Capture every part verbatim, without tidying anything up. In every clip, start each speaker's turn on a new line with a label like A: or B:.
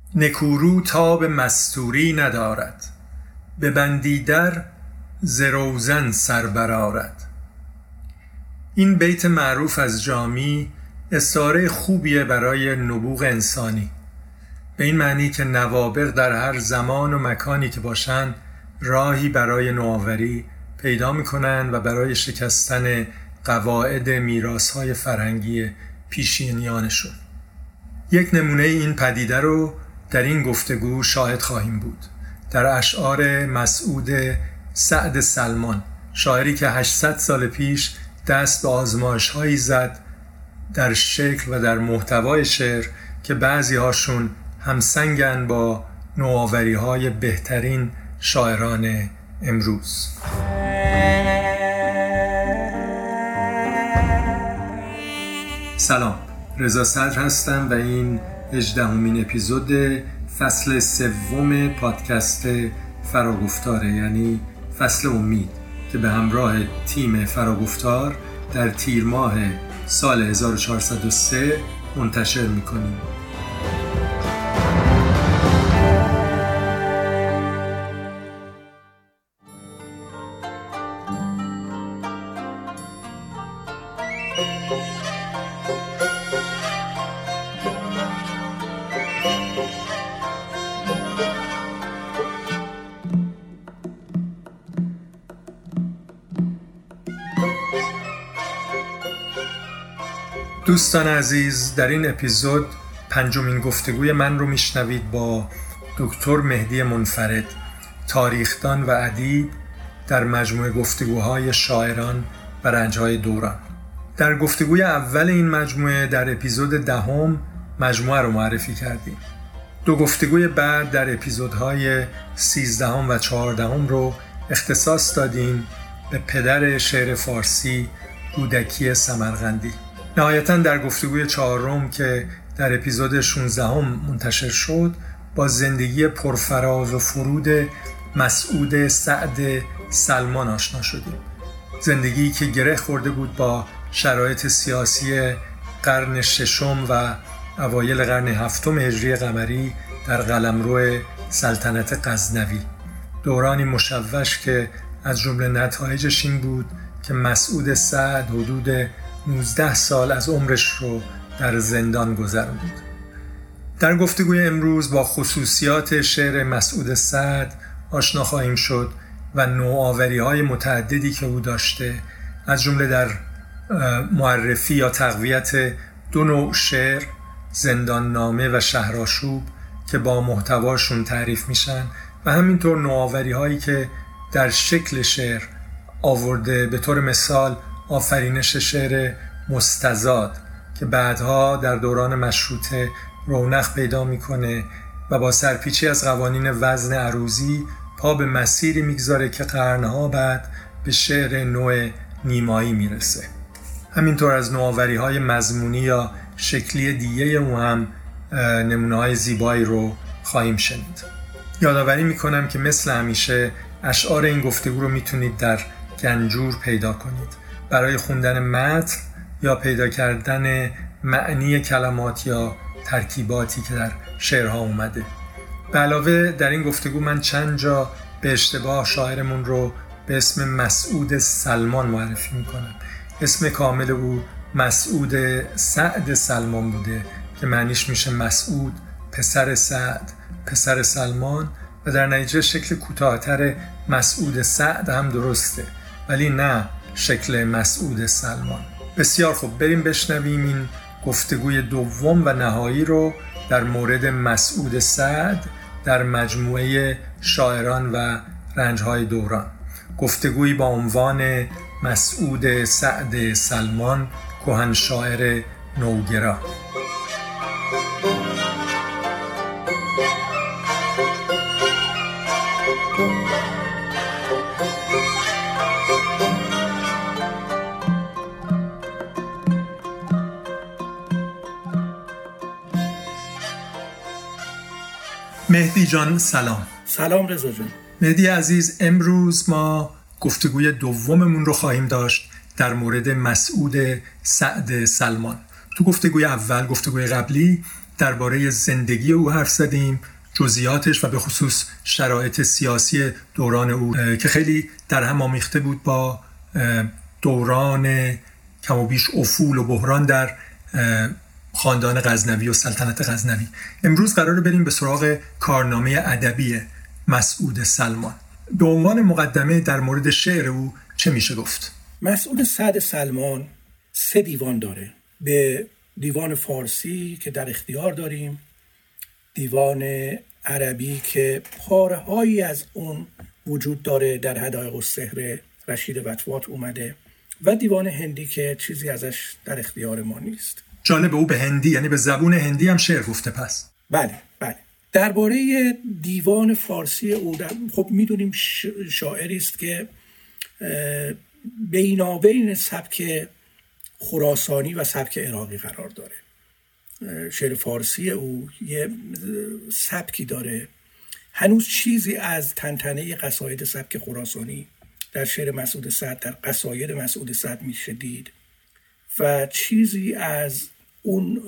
A: نکورو تاب مستوری ندارد، ببندی در ز روزن سر برآرد. این بیت معروف از جامی استعاره خوبیه برای نبوغ انسانی، به این معنی که نوابغ در هر زمان و مکانی که باشن راهی برای نوآوری پیدا میکنن و برای شکستن قواعد میراث‌های فرهنگی پیشینیانشون. یک نمونه این پدیده رو در این گفتگو شاهد خواهیم بود در اشعار مسعود سعد سلمان، شاعری که هشتصد سال پیش دست به آزمایش‌هایی زد در شکل و در محتوای شعر که بعضی هاشون همسنگن با نوآوری‌های بهترین شاعران امروز. سلام، رضا صدر هستم و این هجدهمین اپیزود فصل سوم پادکست فراگفتاره، یعنی فصل امید که به همراه تیم فراگفتار در تیر ماه سال هزار و چهارصد و سه منتشر میکنیم. دوستان عزیز، در این اپیزود پنجمین گفتگوی من رو میشنوید با دکتر مهدی منفرد، تاریخدان و ادیب در مجموعه گفتگوهای شاعران و رنجهای دوران. در گفتگوی اول این مجموعه در اپیزود دهم مجموعه رو معرفی کردیم. دو گفتگوی بعد در اپیزودهای سیزدهم و چهاردهم رو اختصاص دادیم به پدر شعر فارسی رودکی سمرقندی. نهایتاً در گفتگوی چهارم که در اپیزود شانزدهم منتشر شد با زندگی پرفراز و فرود مسعود سعد سلمان آشنا شدیم. زندگی که گره خورده بود با شرایط سیاسی قرن ششم و اوایل قرن هفتم هجری قمری در قلمرو سلطنت غزنوی، دورانی مشوش که از جمله نتایجش این بود که مسعود سعد حدود نوزده سال از عمرش رو در زندان گذروند. در گفتگوی امروز با خصوصیات شعر مسعود سعد آشنا خواهیم شد و نوآوری‌های متعددی که او داشته، از جمله در معرفی یا تقویت دو نوع شعر، زندان نامه و شهرآشوب، که با محتواشون تعریف میشن و همینطور نوآوری‌هایی که در شکل شعر آورده، به طور مثال آفرینش شعر مستزاد که بعدها در دوران مشروطه رونق پیدا میکنه و با سرپیچی از قوانین وزن عروضی پا به مسیری میگذاره که قرنها بعد به شعر نوع نیمایی میرسه. همینطور از نوآوری‌های مضمونی یا شکلی دیگه او هم نمونه‌های زیبایی رو خواهیم شنید. یادآوری میکنم که مثل همیشه اشعار این گفتگو رو میتونید در گنجور پیدا کنید. برای خوندن متن یا پیدا کردن معنی کلمات یا ترکیباتی که در شعرها اومده. به علاوه در این گفتگو من چند جا به اشتباه شاعرمون رو به اسم مسعود سلمان معرفی میکنم. اسم کامل او مسعود سعد سلمان بوده که معنیش میشه مسعود پسر سعد پسر سلمان و در نتیجه شکل کوتاه‌تر مسعود سعد هم درسته، ولی نه شکل مسعود سلمان. بسیار خوب، بریم بشنویم این گفتگوی دوم و نهایی رو در مورد مسعود سعد در مجموعه شاعران و رنجهای دوران. گفتگویی با عنوان مسعود سعد سلمان، کهن شاعر نوگرا. مهدی جان سلام.
B: سلام رضا جان.
A: مهدی عزیز، امروز ما گفتگوی دوممون رو خواهیم داشت در مورد مسعود سعد سلمان. تو گفتگوی اول، گفتگوی قبلی، درباره زندگی او حرف زدیم، جزئیاتش و به خصوص شرایط سیاسی دوران او که خیلی در هم آمیخته بود با دوران کم و بیش افول و بحران در خاندان غزنوی و سلطنت غزنوی. امروز قراره بریم به سراغ کارنامه ادبی مسعود سلمان. به عنوان مقدمه در مورد شعر او چه میشه گفت؟
B: مسعود سعد سلمان سه دیوان داره. به دیوان فارسی که در اختیار داریم، دیوان عربی که پاره‌هایی از اون وجود داره در حدایق السحر رشید وطواط اومده، و دیوان هندی که چیزی ازش در اختیار ما نیست.
A: جالب، او به هندی، یعنی به زبون هندی هم شعر گفته پس؟
B: بله بله. درباره دیوان فارسی او در... خب میدونیم شاعری است که بینابین سبک خراسانی و سبک عراقی قرار داره. شعر فارسی او یه سبکی داره، هنوز چیزی از تنتنه قصاید سبک خراسانی در شعر مسعود سعد، در قصاید مسعود سعد میشه دید، و چیزی از اون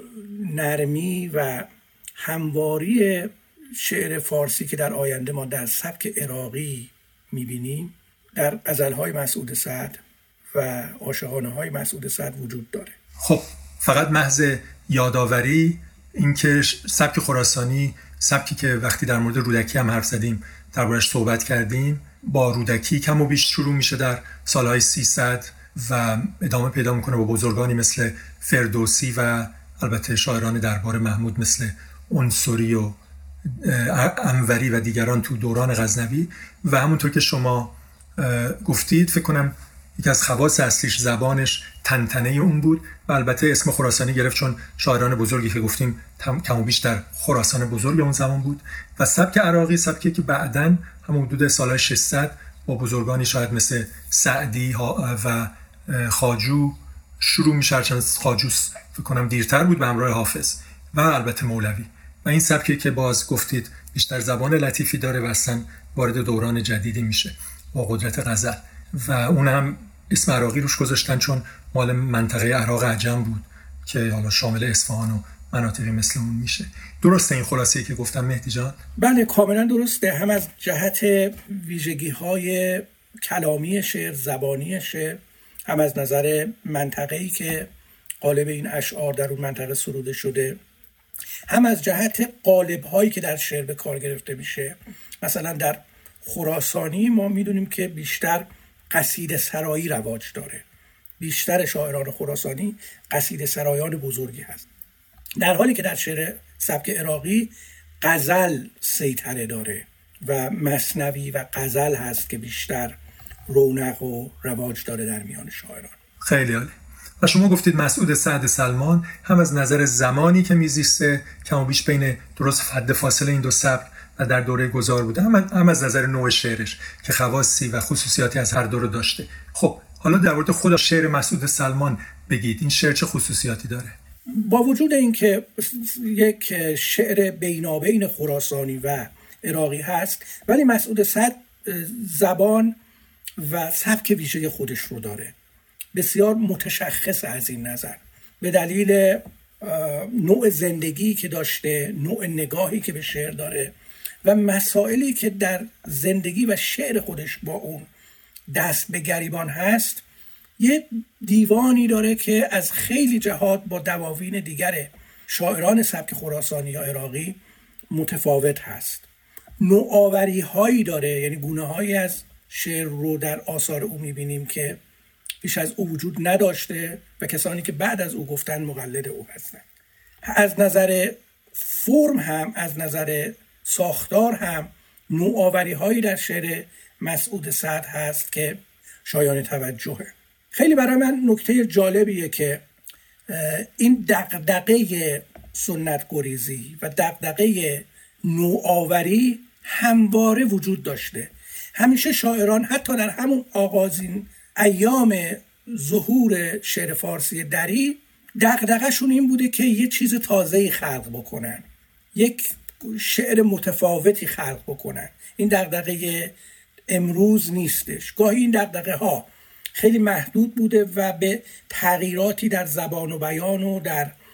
B: نرمی و همواری شعر فارسی که در آینده ما در سبک عراقی میبینیم در غزلهای مسعود سعد و عاشقانه های مسعود سعد وجود داره.
A: خب فقط محض یادآوری این که سبک خراسانی، سبکی که وقتی در مورد رودکی هم حرف زدیم دربارش صحبت کردیم، با رودکی کم و بیش شروع میشه در سالهای سیصد و ادامه پیدا میکنه با بزرگانی مثل فردوسی و البته شاعران دربار محمود مثل عنصری و انوری و دیگران تو دوران غزنوی. و همونطور که شما گفتید فکر کنم یکی از خواص اصلیش زبانش تنتنه اون بود و البته اسم خراسانی گرفت چون شاعران بزرگی که گفتیم کم و بیش در خراسان بزرگ اون زمان بود. و سبک عراقی سبکی که بعداً هم حدود سالهای ششصد با بزرگانی شاید مثل سعدی و خواجو شروع میشه، هرچند خواجو فکر کنم دیرتر بود به همراه حافظ و البته مولوی. و این سبکی که باز گفتید بیشتر زبان لطیفی داره و اصلا وارد دوران جدیدی میشه با قدرت غزل، و اون هم اسم عراقی روش گذاشتن چون مال منطقه عراق عجم بود که حالا شامل اصفهان و مناطقی مثل اون میشه. درسته این خلاصه‌ای که گفتم مهدی جان؟
B: بله کاملا درسته، هم از جهت ویژگی‌های کلامی شعر، زبانی شعر، هم از نظر منطقه‌ای که قالب این اشعار در اون منطقه سروده شده، هم از جهت قالب‌هایی که در شعر به کار گرفته میشه. مثلا در خراسانی ما میدونیم که بیشتر قصیده سرایی رواج داره، بیشتر شاعران خراسانی قصیده سرایان بزرگی هست، در حالی که در شعر سبک عراقی غزل سیطره داره و مثنوی و غزل هست که بیشتر رونق و رواج داره در میان شاعران.
A: خیلی عالی. و شما گفتید مسعود سعد سلمان هم از نظر زمانی که میزیسته کم و بیش بین درست حد فاصله این دو سبک و در دوره گذار بوده، هم از نظر نوع شعرش که خواصی و خصوصیاتی از هر دو رو داشته. خب حالا در مورد خود شعر مسعود سلمان بگید، این شعر چه خصوصیاتی داره؟
B: با وجود اینکه یک شعر بینابین خراسانی و عراقی هست، ولی مسعود سعد زبان و سبک ویژه خودش رو داره، بسیار متشخص از این نظر، به دلیل نوع زندگی که داشته، نوع نگاهی که به شعر داره و مسائلی که در زندگی و شعر خودش با اون دست به گریبان هست. یه دیوانی داره که از خیلی جهات با دواوین دیگر شاعران سبک خراسانی یا عراقی متفاوت هست. نوآوری هایی داره، یعنی گونه هایی از شعر رو در آثار او میبینیم که پیش از او وجود نداشته و کسانی که بعد از او گفتن مقلد او هستند. از نظر فرم هم، از نظر ساختار هم نوآوری هایی در شعر مسعود سعد هست که شایان توجهه. خیلی برای من نکته جالبیه که این دغدغه سنت گریزی و دغدغه نوآوری همواره وجود داشته. همیشه شاعران حتی در همون آغازین ایام ظهور شعر فارسی دری دغدغه‌شون این بوده که یه چیز تازه‌ای خلق بکنن، یک شعر متفاوتی خلق بکنن. این دغدغه امروز نیستش. گاهی این دغدغه ها خیلی محدود بوده و به تغییراتی در زبان و بیان و در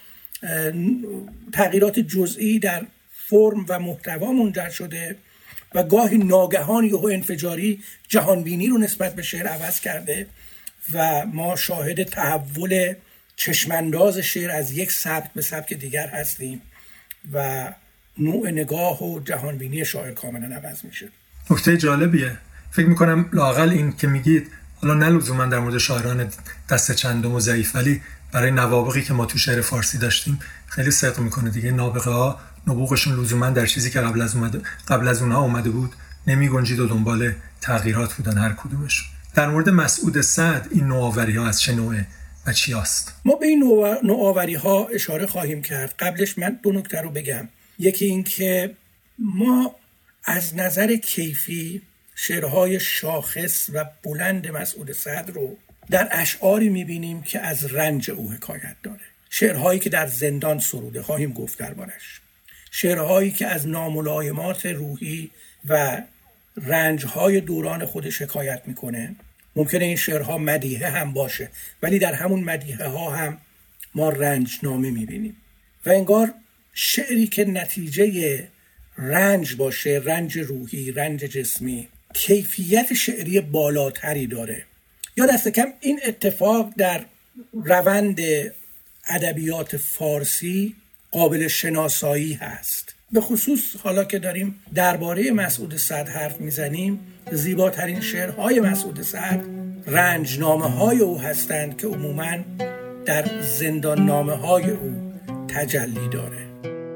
B: تغییرات جزئی در فرم و محتوا منجر شده و گاهی ناگهان یهو انفجاری جهانبینی رو نسبت به شعر عوض کرده و ما شاهد تحول چشمانداز شعر از یک سبک به سبک دیگر هستیم و نوع نگاه و جهانبینی شاعر کاملا عوض میشه.
A: نکته جالبیه. فکر میکنم لااقل این که میگید، حالا نه لزوما در مورد شاعران دست چندم و ضعیف، ولی برای نوابغی که ما تو شعر فارسی داشتیم خیلی صدق میکنه دیگه. نابغه ها نبوغشون لزوما در چیزی که قبل از اومده قبل از اونها اومده بود نمیگنجید و دنبال تغییرات بودن هر کدومش. در مورد مسعود سعد این نوآوری ها از چه نوعه و چی است؟
B: ما به این نوآوری ها اشاره خواهیم کرد. قبلش من دو نکته رو بگم. یکی این که ما از نظر کیفی شعرهای شاخص و بلند مسعود سعد رو در اشعاری میبینیم که از رنج او حکایت داره. شعرهایی که در زندان سروده، خواهیم گفت دربارش. شعرهایی که از ناملایمات روحی و رنجهای دوران خودش حکایت میکنه. ممکنه این شعرها مدیحه هم باشه، ولی در همون مدیحه ها هم ما رنجنامه میبینیم و انگار شعری که نتیجه رنج باشه، رنج روحی، رنج جسمی، کیفیت شعری بالاتری داره. یا دست کم این اتفاق در روند ادبیات فارسی قابل شناسایی هست. به خصوص حالا که داریم درباره مسعود سعد حرف میزنیم، زیباترین شعرهای مسعود سعد رنجنامه های او هستند که عموماً در زندان نامه های او تجلی داره.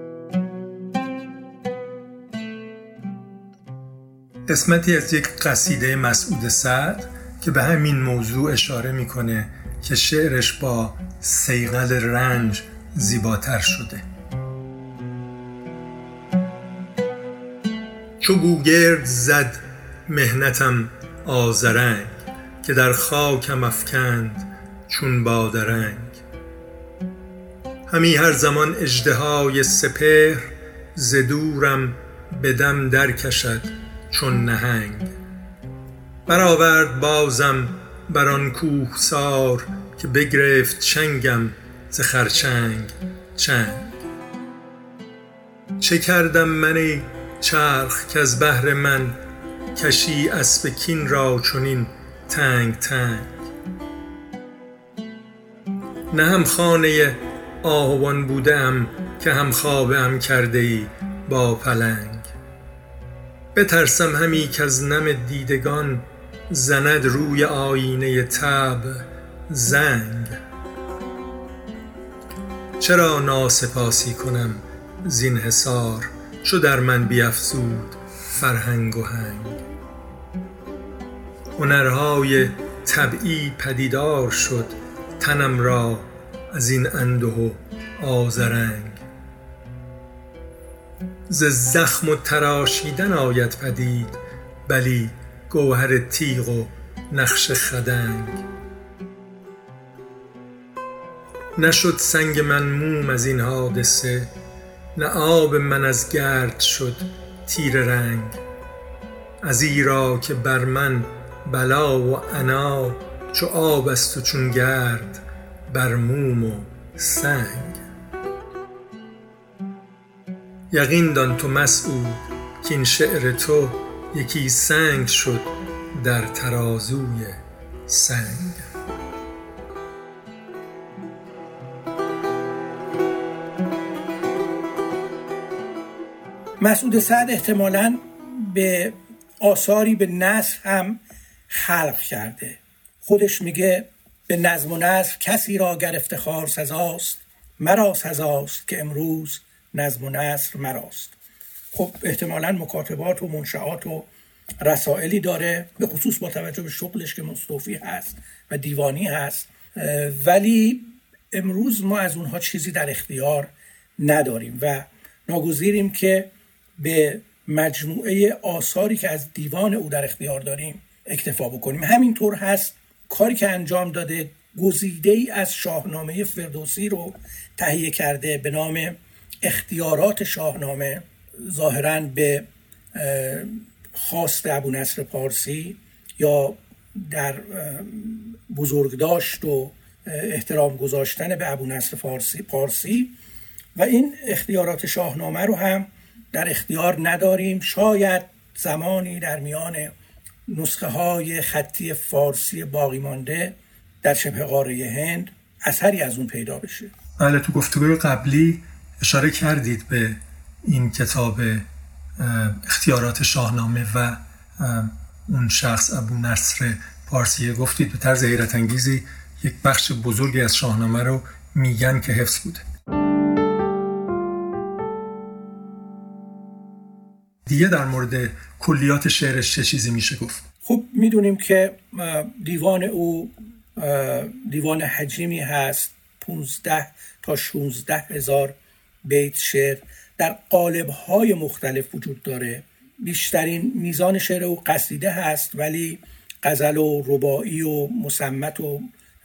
A: قسمتی از یک قصیده مسعود سعد که به همین موضوع اشاره میکنه که شعرش با صیقل رنج زیباتر شده. چو گوگرد زد مهنتم آذرنگ، که در خاکم افکند چون بادرنگ. همی هر زمان اژدهای سپهر، ز دورم به دم در کشد چون نهنگ. برآورد بازم بر آن کوهسار، که بگرفت چنگم ز خرچنگ چنگ. چه کردم من ای چرخ که از بهر من، کشی اسب کین را چنین تنگ تنگ. نه هم خانه آهوان بودم، که هم خوابه ام کرده ای با پلنگ. بترسم همی که از نم دیدگان، زند روی آینه طبع زنگ. چرا ناسپاسی کنم زین حصار، چو در من بیفزود فرهنگ و هنگ. هنرهای طبعی پدیدار شد، تنم را از این انده و آذرنگ. ز زخم و تراشیدن آید پدید، بلی گوهر تیغ و نقش خدنگ. نشد سنگ من موم از این حادثه، نه آب من از گرد شد تیر رنگ. ازیرا که بر من بلا و عنا، چو آب است و چون گرد بر موم و سنگ. یقین دان تو مسعود که این شعر تو، یکی سنگ شد در ترازوی سنگ.
B: مسعود سعد احتمالاً به آثاری به نثر هم خلق کرده. خودش میگه به نظم و نثر کسی را گر افتخار سزاست، مرا سزاست که امروز نظم و نثر مراست. خب احتمالاً مکاتبات و منشآت و رسائلی داره، به خصوص با توجه به شغلش که مستوفی هست و دیوانی هست، ولی امروز ما از اونها چیزی در اختیار نداریم و ناگزیریم که به مجموعه آثاری که از دیوان او در اختیار داریم اکتفا بکنیم. همینطور هست کاری که انجام داده، گزیده ای از شاهنامه فردوسی رو تهیه کرده به نام اختیارات شاهنامه، ظاهراً به خواست ابونصر پارسی یا در بزرگداشت و احترام گذاشتن به ابونصر پارسی پارسی و این اختیارات شاهنامه رو هم در اختیار نداریم. شاید زمانی در میان نسخه های خطی فارسی باقی مانده در شبه قاره هند اثری از اون پیدا بشه.
A: بله، تو گفتگوی قبلی اشاره کردید به این کتاب اختیارات شاهنامه و اون شخص ابو نصر پارسیه. گفتید به طرز حیرت انگیزی یک بخش بزرگی از شاهنامه رو میگن که حفظ بوده. دیگه در مورد کلیات شعرش چه چیزی میشه گفت؟
B: خب میدونیم که دیوان او دیوان حجیمی هست، پونزده تا شانزده هزار بیت شعر در قالب‌های مختلف وجود داره. بیشترین میزان شعر او قصیده هست، ولی غزل و رباعی و مصمت و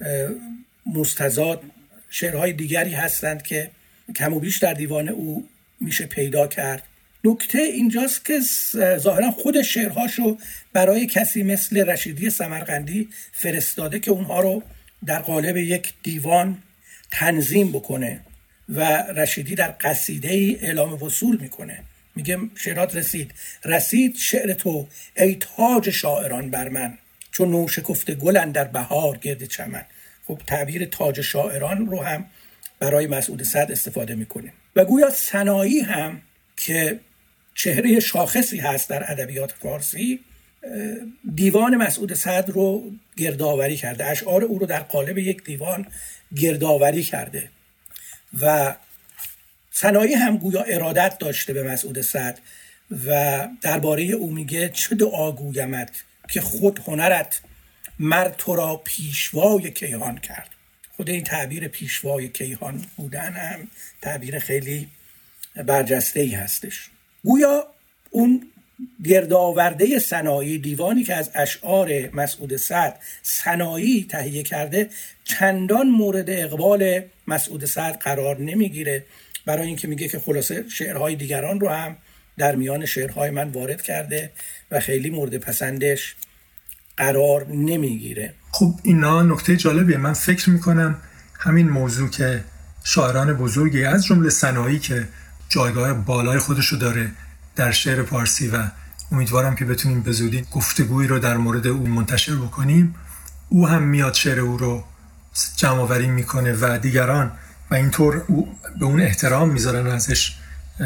B: مستزاد شعرهای دیگری هستند که کم و بیش در دیوان او میشه پیدا کرد. نکته اینجاست که ظاهرا خود شعرهاشو برای کسی مثل رشیدی سمرقندی فرستاده که اونها رو در قالب یک دیوان تنظیم بکنه و رشیدی در قصیده‌ای اعلام وصول میکنه. میگه شعرات رسید رسید شعر تو ای تاج شاعران بر من، چون نو شکفته گل در بهار گرد چمن. خب تعبیر تاج شاعران رو هم برای مسعود سعد استفاده میکنه. و گویا سنایی هم که چهره شاخصی هست در ادبیات فارسی، دیوان مسعود سعد رو گردآوری کرده، اشعار او رو در قالب یک دیوان گردآوری کرده. و سنایی هم گویا ارادت داشته به مسعود سعد و درباره او میگه چه دعا گویمت که خود هنرت مر تو را پیشوای کیهان کرد. خود این تعبیر پیشوای کیهان بودن هم تعبیر خیلی برجسته‌ای هستش. گویا اون گردآورده سنایی، دیوانی که از اشعار مسعود سعد سنایی تهیه کرده، چندان مورد اقبال مسعود سعد قرار نمیگیره، برای اینکه میگه که خلاصه شعرهای دیگران رو هم در میان شعرهای من وارد کرده و خیلی مورد پسندش قرار نمیگیره.
A: خب اینا نکته جالبیه. من فکر میکنم همین موضوع که شاعران بزرگی از جمله سنایی که جایگاه بالای خودشو داره در شعر پارسی و امیدوارم که بتونیم به زودی گفتگویی رو در مورد او منتشر بکنیم، او هم میاد شعر او رو جمع آوری میکنه و دیگران و اینطور او به اون احترام میذارن، ازش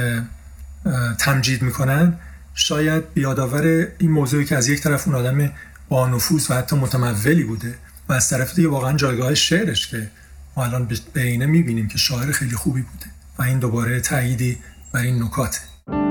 A: تمجید میکنن. شاید بیادآور این موضوعی که از یک طرف اون آدم با نفوذ و حتی متمولی بوده و از طرف دیگه واقعا جایگاه شعرش که ما الان به عینه میبینیم که شاعر خیلی خوبی بوده و این دوباره تأییدی بر این نکاته.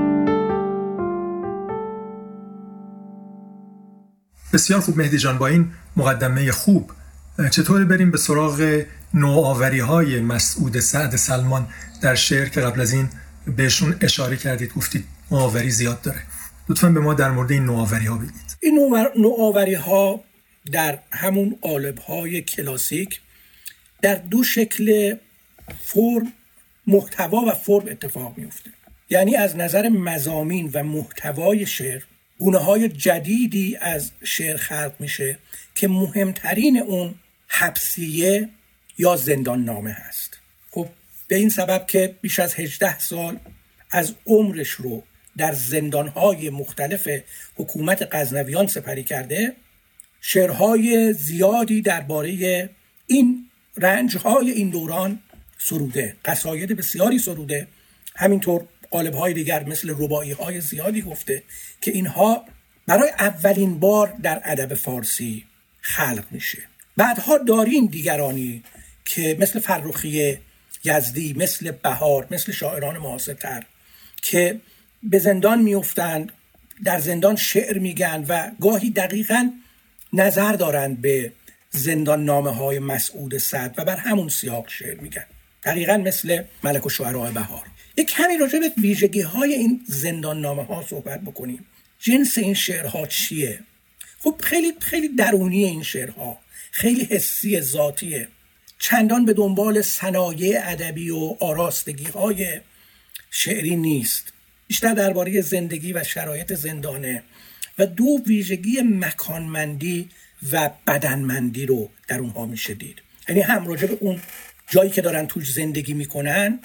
A: بسیار خوب مهدی جان، با این مقدمه خوب چطور بریم به سراغ نوآوری‌های مسعود سعد سلمان در شعر که قبل از این بهشون اشاره کردید، گفتید نوآوری زیاد داره. لطفاً به ما در مورد این نوآوری‌ها بگید.
B: این نوآوری‌ها در همون قالب‌های کلاسیک در دو شکل فرم، محتوا و فرم اتفاق میفته. یعنی از نظر مضامین و محتوای شعر گونه‌های جدیدی از شعر خلق میشه که مهمترین اون حبسیه یا زندان نامه هست. خب به این سبب که بیش از هجده سال از عمرش رو در زندان‌های مختلف حکومت غزنویان سپری کرده، شعرهای زیادی درباره این رنج‌های این دوران سروده، قصاید بسیاری سروده، همینطور قالب‌های دیگر مثل رباعی‌های زیادی گفته که اینها برای اولین بار در ادب فارسی خلق میشه. بعدها داریم دیگرانی که مثل فرخی یزدی، مثل بهار، مثل شاعران معاصرتر که به زندان میافتند، در زندان شعر میگن و گاهی دقیقاً نظر دارند به زندان نامه های مسعود سعد و بر همون سیاق شعر میگن، دقیقاً مثل ملک الشعراء بهار. یک کمی راجع به ویژگی های این زندان نامه ها صحبت بکنیم. جنس این شعرها چیه؟ خب خیلی خیلی درونی این شعرها، خیلی حسی، ذاتیه، چندان به دنبال صنایع ادبی و آراستگی های شعری نیست، بیشتر درباره زندگی و شرایط زندانه و دو ویژگی مکانمندی و بدنمندی رو در اونها میشه دید. یعنی هم راجع به اون جایی که دارن توش زندگی میکنن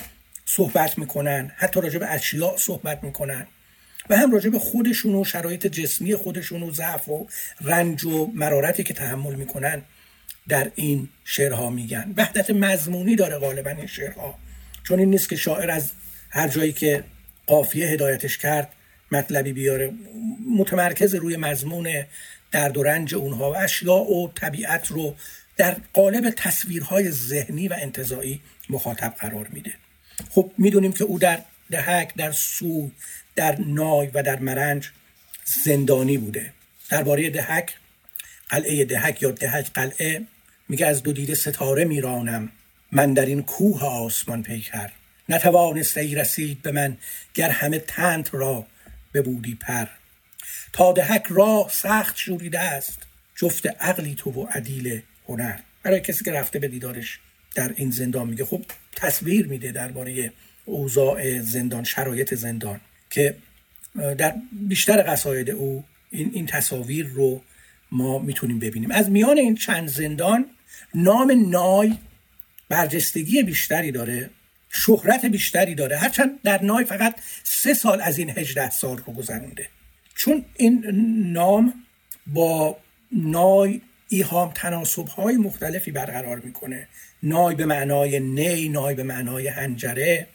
B: صحبت میکنن، حتی راجع به اشیاء صحبت میکنن و هم راجع به خودشون و شرایط جسمی خودشون و ضعف و رنج و مرارتی که تحمل میکنن در این شعرها میگن. وحدت مضمونی داره غالبا این شعرها، چون این نیست که شاعر از هر جایی که قافیه هدایتش کرد مطلبی بیاره، متمرکز روی مضمون درد و رنج اونها و اشیاء و طبیعت رو در قالب تصویرهای ذهنی و انتزاعی مخاطب قرار میده. خب میدونیم که او در دهک، در سوی، در نای و در مرنج زندانی بوده. درباره دهک، قلعه دهک یا دهک قلعه، میگه از دو دیده ستاره میرانم من در این کوه آسمان پیکر، نتوانسته ای رسید به من گر همه تنت را ببودی پر. تا دهک راه سخت شوریده است جفت عقلی تو و عدیل هنر. برای کسی که رفته به دیدارش در این زندان میگه، خب تصویر میده درباره اوضاع زندان، شرایط زندان، که در بیشتر قصاید او این این تصاویر رو ما میتونیم ببینیم. از میان این چند زندان نام نای برجستگی بیشتری داره، شهرت بیشتری داره، هرچند در نای فقط سه سال از این هجده سال رو گذرونده، چون این نام با نای ایهام تناسب‌های مختلفی برقرار میکنه. نای به معنای نی، نای به معنای حنجره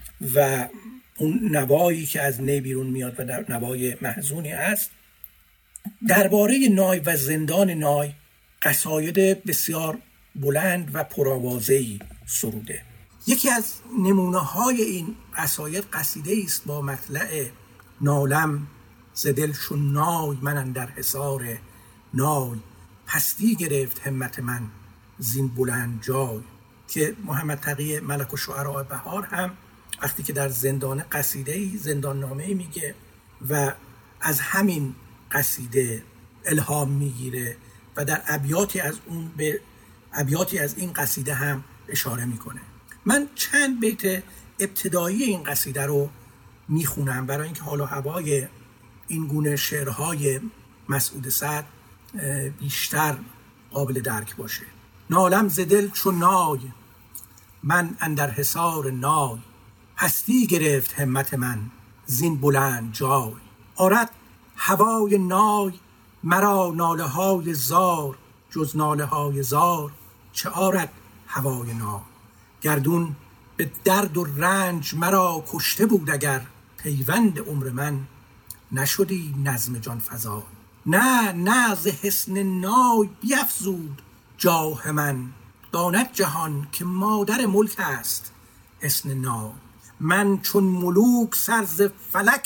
B: و اون نوایی که از نی بیرون میاد و در نوای محزونی است. درباره نای و زندان نای قصاید بسیار بلند و پرآوازه‌ای سروده. یکی از نمونه‌های این قصاید قصیده است با مطلع نالم ز دل چون نای من اندر حصار نای، پستی گرفت همت من زین بلند جای، که محمد تقی ملک الشعراء بهار هم وقتی که در زندان قصیده‌ای، زندان نامه‌ای میگه و از همین قصیده الهام میگیره و در ابیاتی از اون به ابیاتی از این قصیده هم اشاره میکنه. من چند بیت ابتدایی این قصیده رو میخونم برای اینکه حال و هوای این گونه شعرهای مسعود سعد بیشتر قابل درک باشه. نالم ز دل چو نای من اندر حصار نای، پستی گرفت همت من زین بلند جای. آرد هوای نای مرا ناله های زار، جز ناله های زار چه آرد هوای نای. گردون به درد و رنج مرا کشته بود اگر، پیوند عمر من نشدی نظم جان فزای. نه نه ز حسن نای بیفزود جاه من، داند جهان که مادر ملک است حسن نای. من چون ملوک سر ز فلک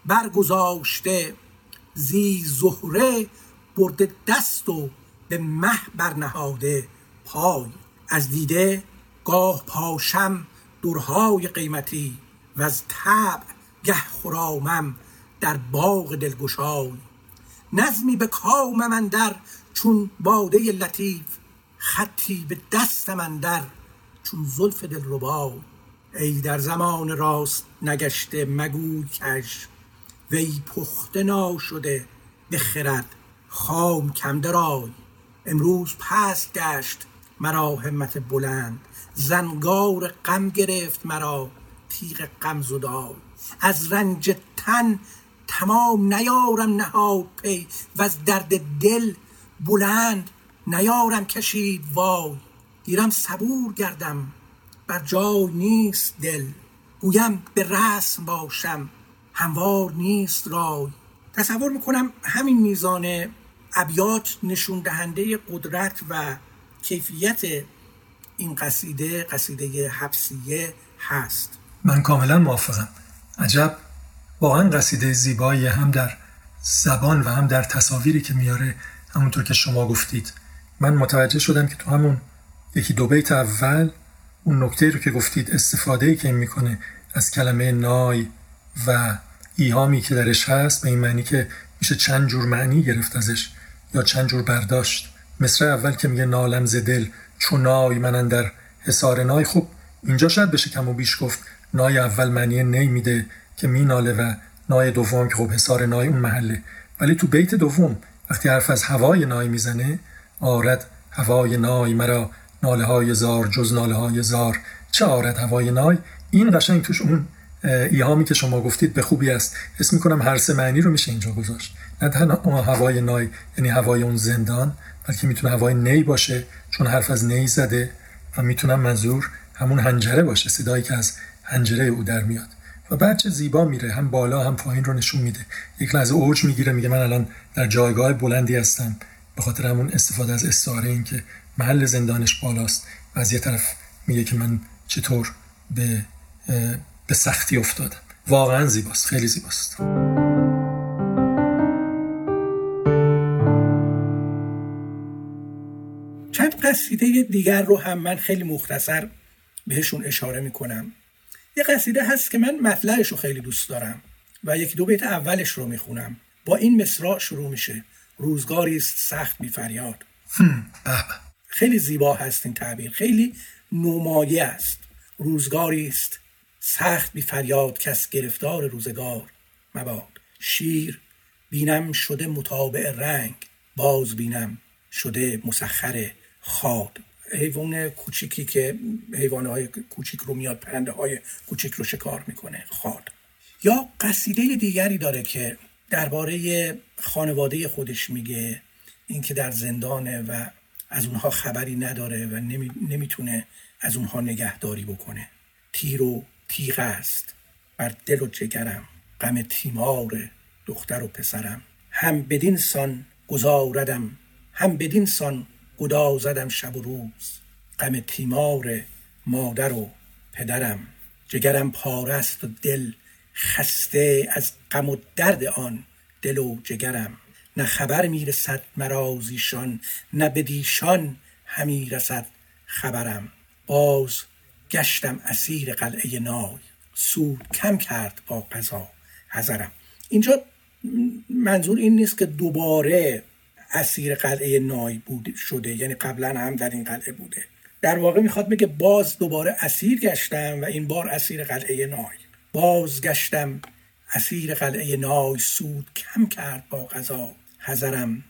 B: برگذاشته، زی زهره برده دست و به مه برنهاده پای. از دیده گاه پاشم درهای قیمتی، و از طبع گه خرامم در باغ دلگشای. نظمی به کام من در چون باده لطیف، خطی به دست من در چون زلف دلربای. ای در زمان راست نگشته مگوی کژ، وی پخته ناشده به خرد خام کم درای. امروز پست گشت مرا همت بلند، زنگار غم گرفت مرا تیغ غم زدای. از رنج تن تمام نیارم نهاد پی، و از درد دل بلند نیارم کشید وای. گیرم صبور گردم بر جای نیست دل، گویم به رسم باشم هموار نیست رای. تصور میکنم همین میزان ابیات نشون دهنده قدرت و کیفیت این قصیده، قصیده حبسیه هست.
A: من کاملا موافقم. عجب واقعا قصیده زیبایی، هم در زبان و هم در تصاویری که میاره. همونطور که شما گفتید من متوجه شدم که تو همون یکی دو بیت اول اون نکته رو که گفتید، استفاده‌ای که این میکنه از کلمه نای و ایهامی که درش هست، به این معنی که میشه چند جور معنی گرفت ازش یا چند جور برداشت. مصرع اول که میگه نالم ز دل چون نای من اندر حصار نای، خب اینجا شاید بشه کم و بیش گفت نای اول معنی نی میده که میناله و نای دوم که خب حصار نای اون محله. ولی تو بیت دوم وقتی حرف از هوای نای میزنه، آرد هوای نای مرا ناله های زار، جز ناله های زار چه آرد هوای نای، این قشنگ توش اون ایهامی که شما گفتید به خوبی است. حس میکنم هر سه معنی رو میشه اینجا گذاشت. نه تنها هوای نای یعنی هوای اون زندان، بلکه میتونه هوای نی باشه چون حرف از نی زده و میتونه منظور همون حنجره باشه، صدایی که از حنجره او در میاد. و بعد چه زیبا میره، هم بالا هم پایین رو نشون میده. یک لحظه اوج میگیره، میگه من الان در جایگاه بلندی هستم به خاطر همون استفاده از استعاره، این که محل زندانش بالاست. و از یه طرف میگه که من چطور به به سختی افتادم. واقعا زیباست، خیلی زیباست.
B: چند قصیده دیگر رو هم من خیلی مختصر بهشون اشاره میکنم. یه قصیده هست که من مطلعش رو خیلی دوست دارم و یک دو بیت اولش رو میخونم. با این مصرع شروع میشه: روزگاری است سخت بی فریاد. خیلی زیبا هست این تعبیر، خیلی نمایه است. روزگاری است سخت بی فریاد، کس گرفتار روزگار مباد. شیر بینم شده متابع رنگ، باز بینم شده مسخر خاد. حیوان کوچیکی که حیوانات کوچیک رو میاد، پرنده های کوچیک رو شکار میکنه، خاد. یا قصیده دیگری داره که درباره خانواده خودش میگه، این که در زندانه و از اونها خبری نداره و نمی، نمیتونه از اونها نگهداری بکنه. تیر و تیغ است بر دل و جگرم، غم تیمار دختر و پسرم. هم بدین سان گذاردم، هم بدین سان گدازدم شب و روز، غم تیمار مادر و پدرم. جگرم پاره است و دل خسته، از غم و درد آن دل و جگرم. نه خبر میرسد مرازیشان، نه بدیشان همی رسد خبرم. باز گشتم اسیر قلعه نای، سود کم کرد با قضا حذرم. اینجا منظور این نیست که دوباره اسیر قلعه نای بود شده، یعنی قبلا هم در این قلعه بوده. در واقع میخواد بگه باز دوباره اسیر گشتم و این بار اسیر قلعه نای. باز گشتم اسیر قلعه نای، سود کم کرد با قضا حذرم.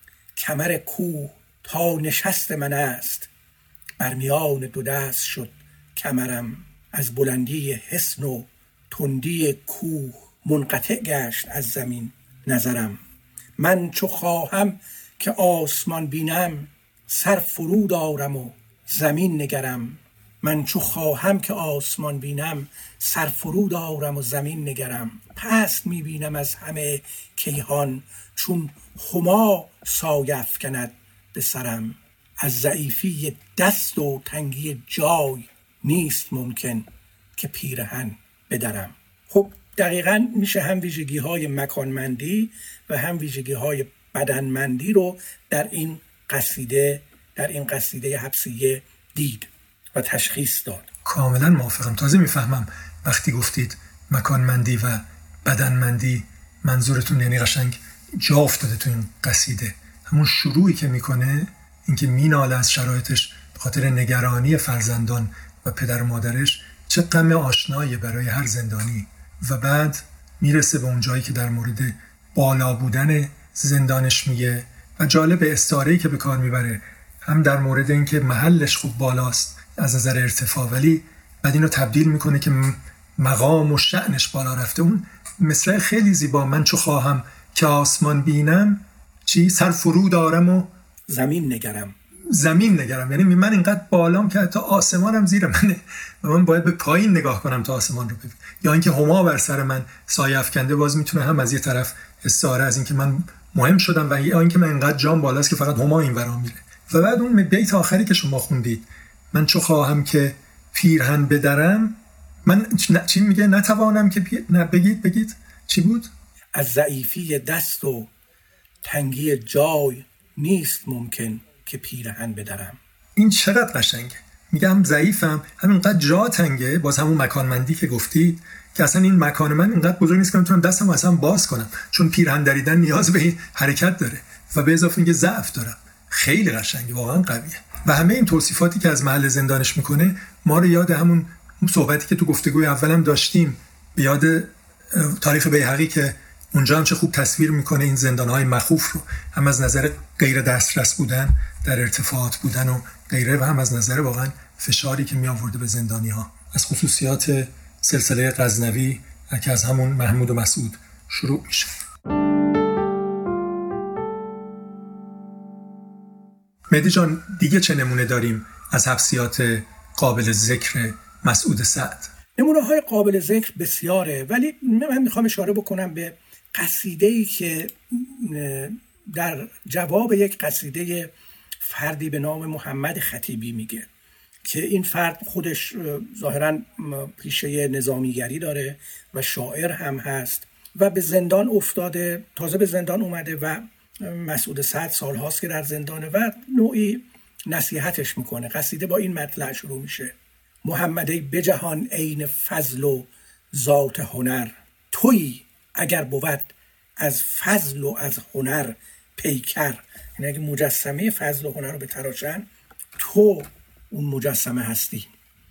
B: کمر کوه تا نشست من است، بر میان دو دست شد کمرم. از بلندی حصن و تندی کوه، منقطع گشت از زمین نظرم. من چو خواهم که آسمان بینم، سر فرود آرم و زمین نگرم. من چو خواهم که آسمان بینم، سر فرود آرم و زمین نگرم. پست میبینم از همه کیهان، چون هما سایه افکند به سرم. از ضعیفی دست و تنگی جای، نیست ممکن که پیرهن بدرم. خب دقیقاً میشه هم ویژگی های مکانمندی و هم ویژگی های بدنمندی رو در این قصیده در این قصیده حبسیه دید و تشخیص داد.
A: کاملا موافقم. تازه میفهمم وقتی گفتید مکانمندی و بدنمندی منظورتون یعنی قشنگ جا افتاده تو این قصیده. همون شروعی که میکنه، اینکه میناله از شرایطش به خاطر نگرانی فرزندان و پدر و مادرش، چه غم آشنایی برای هر زندانی. و بعد میرسه به اون جایی که در مورد بالا بودن زندانش میگه و جالب استعاره‌ای که به کار میبره، هم در مورد اینکه محلش خوب بالاست از نظر ارتفاع، ولی بعد اینو تبدیل میکنه که مقام و شأنش بالا رفته. اون مصرع خیلی زیبا: من چو خواهم که آسمان بینم، چی؟ سر فرود آرم و
B: زمین نگرم.
A: زمین نگرم یعنی من اینقدر بالام که حتی آسمانم زیر منه و من باید به پایین نگاه کنم تا آسمان رو ببینم. یا اینکه هما بر سر من سایه افکنده، باز میتونه هم از یه طرف استعاره از اینکه من مهم شدم و یا اینکه من اینقدر جام بالاست که فقط هما این ورا میره. و بعد اون بیت آخری که شما خوندید: من چو خواهم که پیرهن بدرم، من چی میگه؟ نتوانم که پیر... نه بگید بگید چی بود؟
B: از ضعیفی دست و تنگی جای، نیست ممکن که پیرهن بدرم.
A: این چقدر قشنگه. میگم ضعیفم، همینقدر جا تنگه، باز همون مکانمندی که گفتید که اصلا این مکان من اینقدر بزرگ نیست که میتونم دستم اصلا باز کنم، چون پیرهن دریدن نیاز به این حرکت داره و به اضافه اینکه ضعف دارم. خیلی قشنگه، واقعا قویه. و همه این توصیفاتی که از محل زندانش میکنه ما رو یاد همون صحبتی که تو گفتگوی اولم داشتیم، به یاد تاریخ بیهقی که اونجا هم چه خوب تصویر میکنه این زندانهای مخوف رو، هم از نظر غیر دسترس بودن، در ارتفاعات بودن و غیره، و هم از نظر واقعا فشاری که می آورده به زندانی ها. از خصوصیات سلسله غزنوی که از همون محمود و مسعود شروع میشه. مهدی جان، دیگه چه نمونه داریم از حبسیات قابل ذکر مسعود سعد؟
B: نمونه های قابل ذکر بسیاره، ولی من میخوام اشاره بکنم به قصیده‌ای که در جواب یک قصیده فردی به نام محمد خطیبی میگه که این فرد خودش ظاهراً پیشه نظامیگری داره و شاعر هم هست و به زندان افتاده، تازه به زندان اومده و مسعود سعد سال هاست که در زندانه و نوعی نصیحتش میکنه. قصیده با این مطلع شروع میشه: محمدی به جهان عین فضل و ذات هنر، تویی اگر بود از فضل و از هنر پیکر. یعنی اگه مجسمه فضل و هنر رو به تراشن، تو اون مجسمه هستی.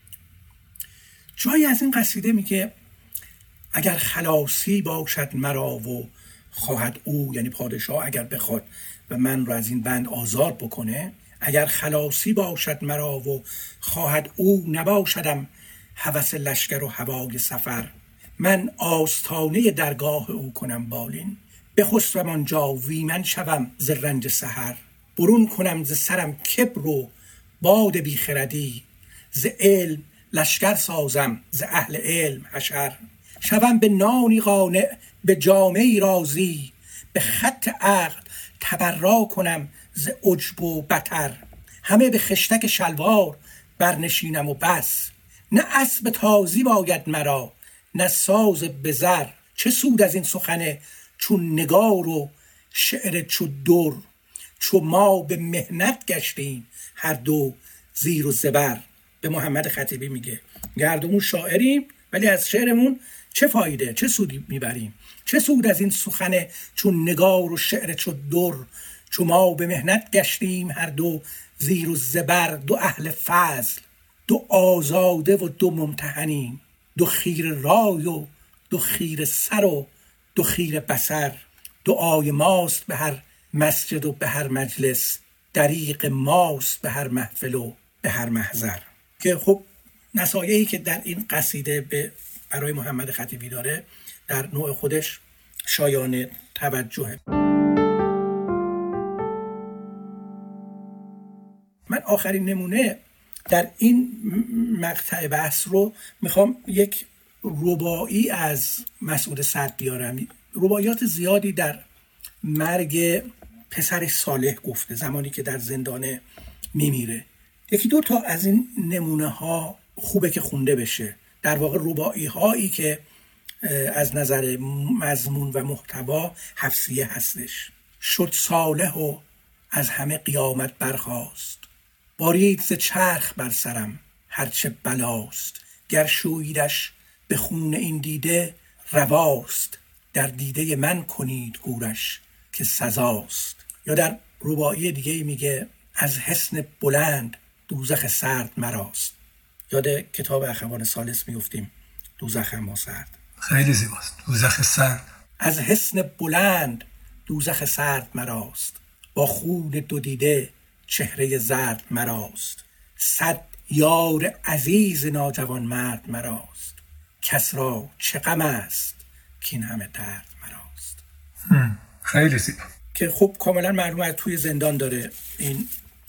B: جایی از این قصیده میگه اگر خلاصی باشد مرا و خواهد او، یعنی پادشاه اگر بخواد و من رو از این بند آزاد بکنه، اگر خلاصی باشد مرا و خواهد او، نباشدم هوس لشکر و هوای سفر. من آستانه درگاه او کنم بالین، بخسبم آنجا ویمن شوم ز رنج سحر. برون کنم ز سرم کبر و باد بیخردی، ز علم لشکر سازم ز اهل علم حشر. شوم به نانی قانع به جامعی راضی، به خط عقل تبرا کنم ز عجب و بطر. همه به خشتک شلوار برنشینم و بس، نه اسب تازی باید مرا نه ساز بزر. چه سود از این سخن چون نگار و شعر چو در، چو ما به مهنت گشتیم هر دو زیر و زبر. به محمد خطیبی میگه گردمون شاعریم ولی از شعرمون چه فایده، چه سودی میبریم؟ چه سود از این سخن چون نگار و شعر چو در، چو ما به مهنت گشتیم هر دو زیر و زبر. دو اهل فضل، دو آزاده و دو ممتحنیم، دو خیر رای و دو خیر سر و دو خیر بصر. دعای ماست به هر مسجد و به هر مجلس، دریغ ماست به هر محفل و به هر محضر. که خب نصایحی که در این قصیده به برای محمد خطیبی داره در نوع خودش شایان توجهه. من آخرین نمونه در این مقطع بحث رو میخوام یک رباعی از مسعود سعد بیارم. رباعیات زیادی در مرگ پسرش صالح گفته زمانی که در زندانه میمیره. یکی دو تا از این نمونه ها خوبه که خونده بشه. در واقع رباعی هایی که از نظر مضمون و محتوا حفصیه هستش. شد صالح و از همه قیامت برخاست، بارید ز چرخ بر سرم هرچه بلاست. گر شویدش به خون این دیده رواست، در دیده من کنید گورش که سزاست. یا در رباعی دیگه میگه از حصن بلند دوزخ سرد مراست. یاد کتاب اخوان ثالث میفتیم دوزخ ما سرد.
A: خیلی زیباست. دوزخ سرد.
B: از حصن بلند دوزخ سرد مراست، با خون دو دیده چهره زرد مراست. صد یار عزیز ناجوان مرد مراست، کس را چه غم است که این همه درد مراست.
A: خیلی زیبا.
B: که خب کاملا معلومه از توی زندان داره این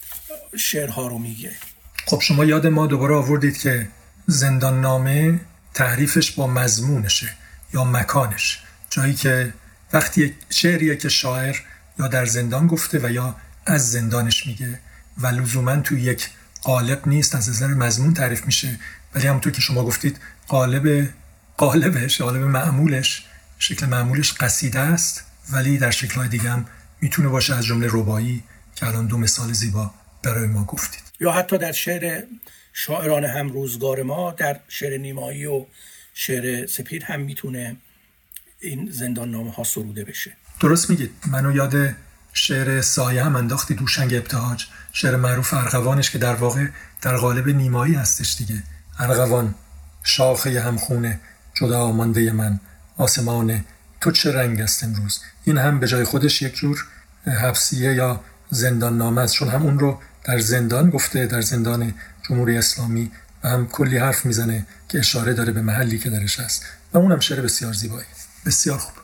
B: شعرها رو میگه.
A: خب شما یاد ما دوباره آوردید که زندان نامه تعریفش با مضمونشه یا مکانش، جایی که وقتی شعریه که شاعر یا در زندان گفته و یا از زندانش میگه و لزوما توی یک قالب نیست، از نظر مضمون تعریف میشه، ولی همونطور که شما گفتید قالب قالبش قالب معمولش شکل معمولش قصیده است، ولی در شکل‌های دیگه هم میتونه باشه، از جمله رباعی که الان دو مثال زیبا برای ما گفتید.
B: یا حتی در شعر شاعران هم روزگار ما، در شعر نیمایی و شعر سپید هم میتونه این زندان نامه ها سروده بشه.
A: درست میگید. منو یاد شعر سایه هم انداختی، دوشنگ ابتهاج، شعر معروف ارغوانش که در واقع در قالب نیمایی هستش دیگه. ارغوان شاخه همخونه جدا مانده من، آسمان تو چه رنگ است امروز. این هم به جای خودش یک جور حبسیه یا زندان نامه است، چون هم اون رو در زندان گفته، در زندان جمهوری اسلامی، و هم کلی حرف میزنه که اشاره داره به محلی که درش هست و اونم شعر بسیار زیبایی. بسیار خوب.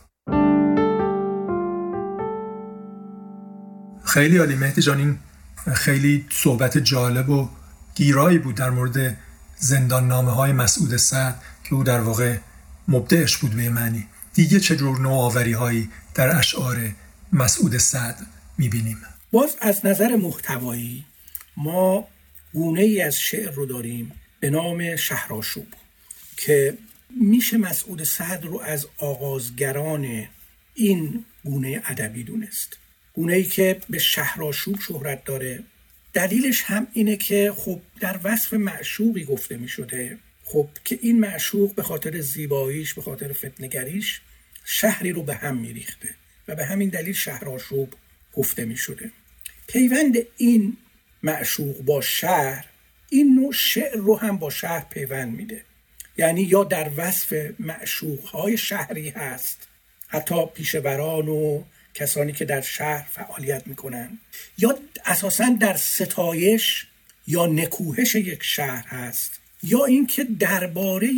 A: خیلی عالی مهدی جان، این خیلی صحبت جالب و گیرایی بود در مورد زندان نامه های مسعود سعد که او در واقع مبدعش بود به معنی. دیگه چه جور نوآوری هایی در اشعار مسعود سعد میبینیم؟
B: باز از نظر محتوایی ما گونه ای از شعر رو داریم به نام شهرآشوب که میشه مسعود سعد رو از آغازگران این گونه ادبی دونست. گونه ای که به شهرآشوب شهرت داره. دلیلش هم اینه که خب در وصف معشوقی گفته می شده، خب که این معشوق به خاطر زیباییش، به خاطر فتنه‌گریش شهری رو به هم می ریخته و به همین دلیل شهرآشوب گفته می شده. پیوند این معشوق با شهر این نوع شعر رو هم با شهر پیوند میده. یعنی یا در وصف معشوقهای شهری هست، حتی پیشوران و کسانی که در شهر فعالیت میکنن، یا اساساً در ستایش یا نکوهش یک شهر هست، یا اینکه درباره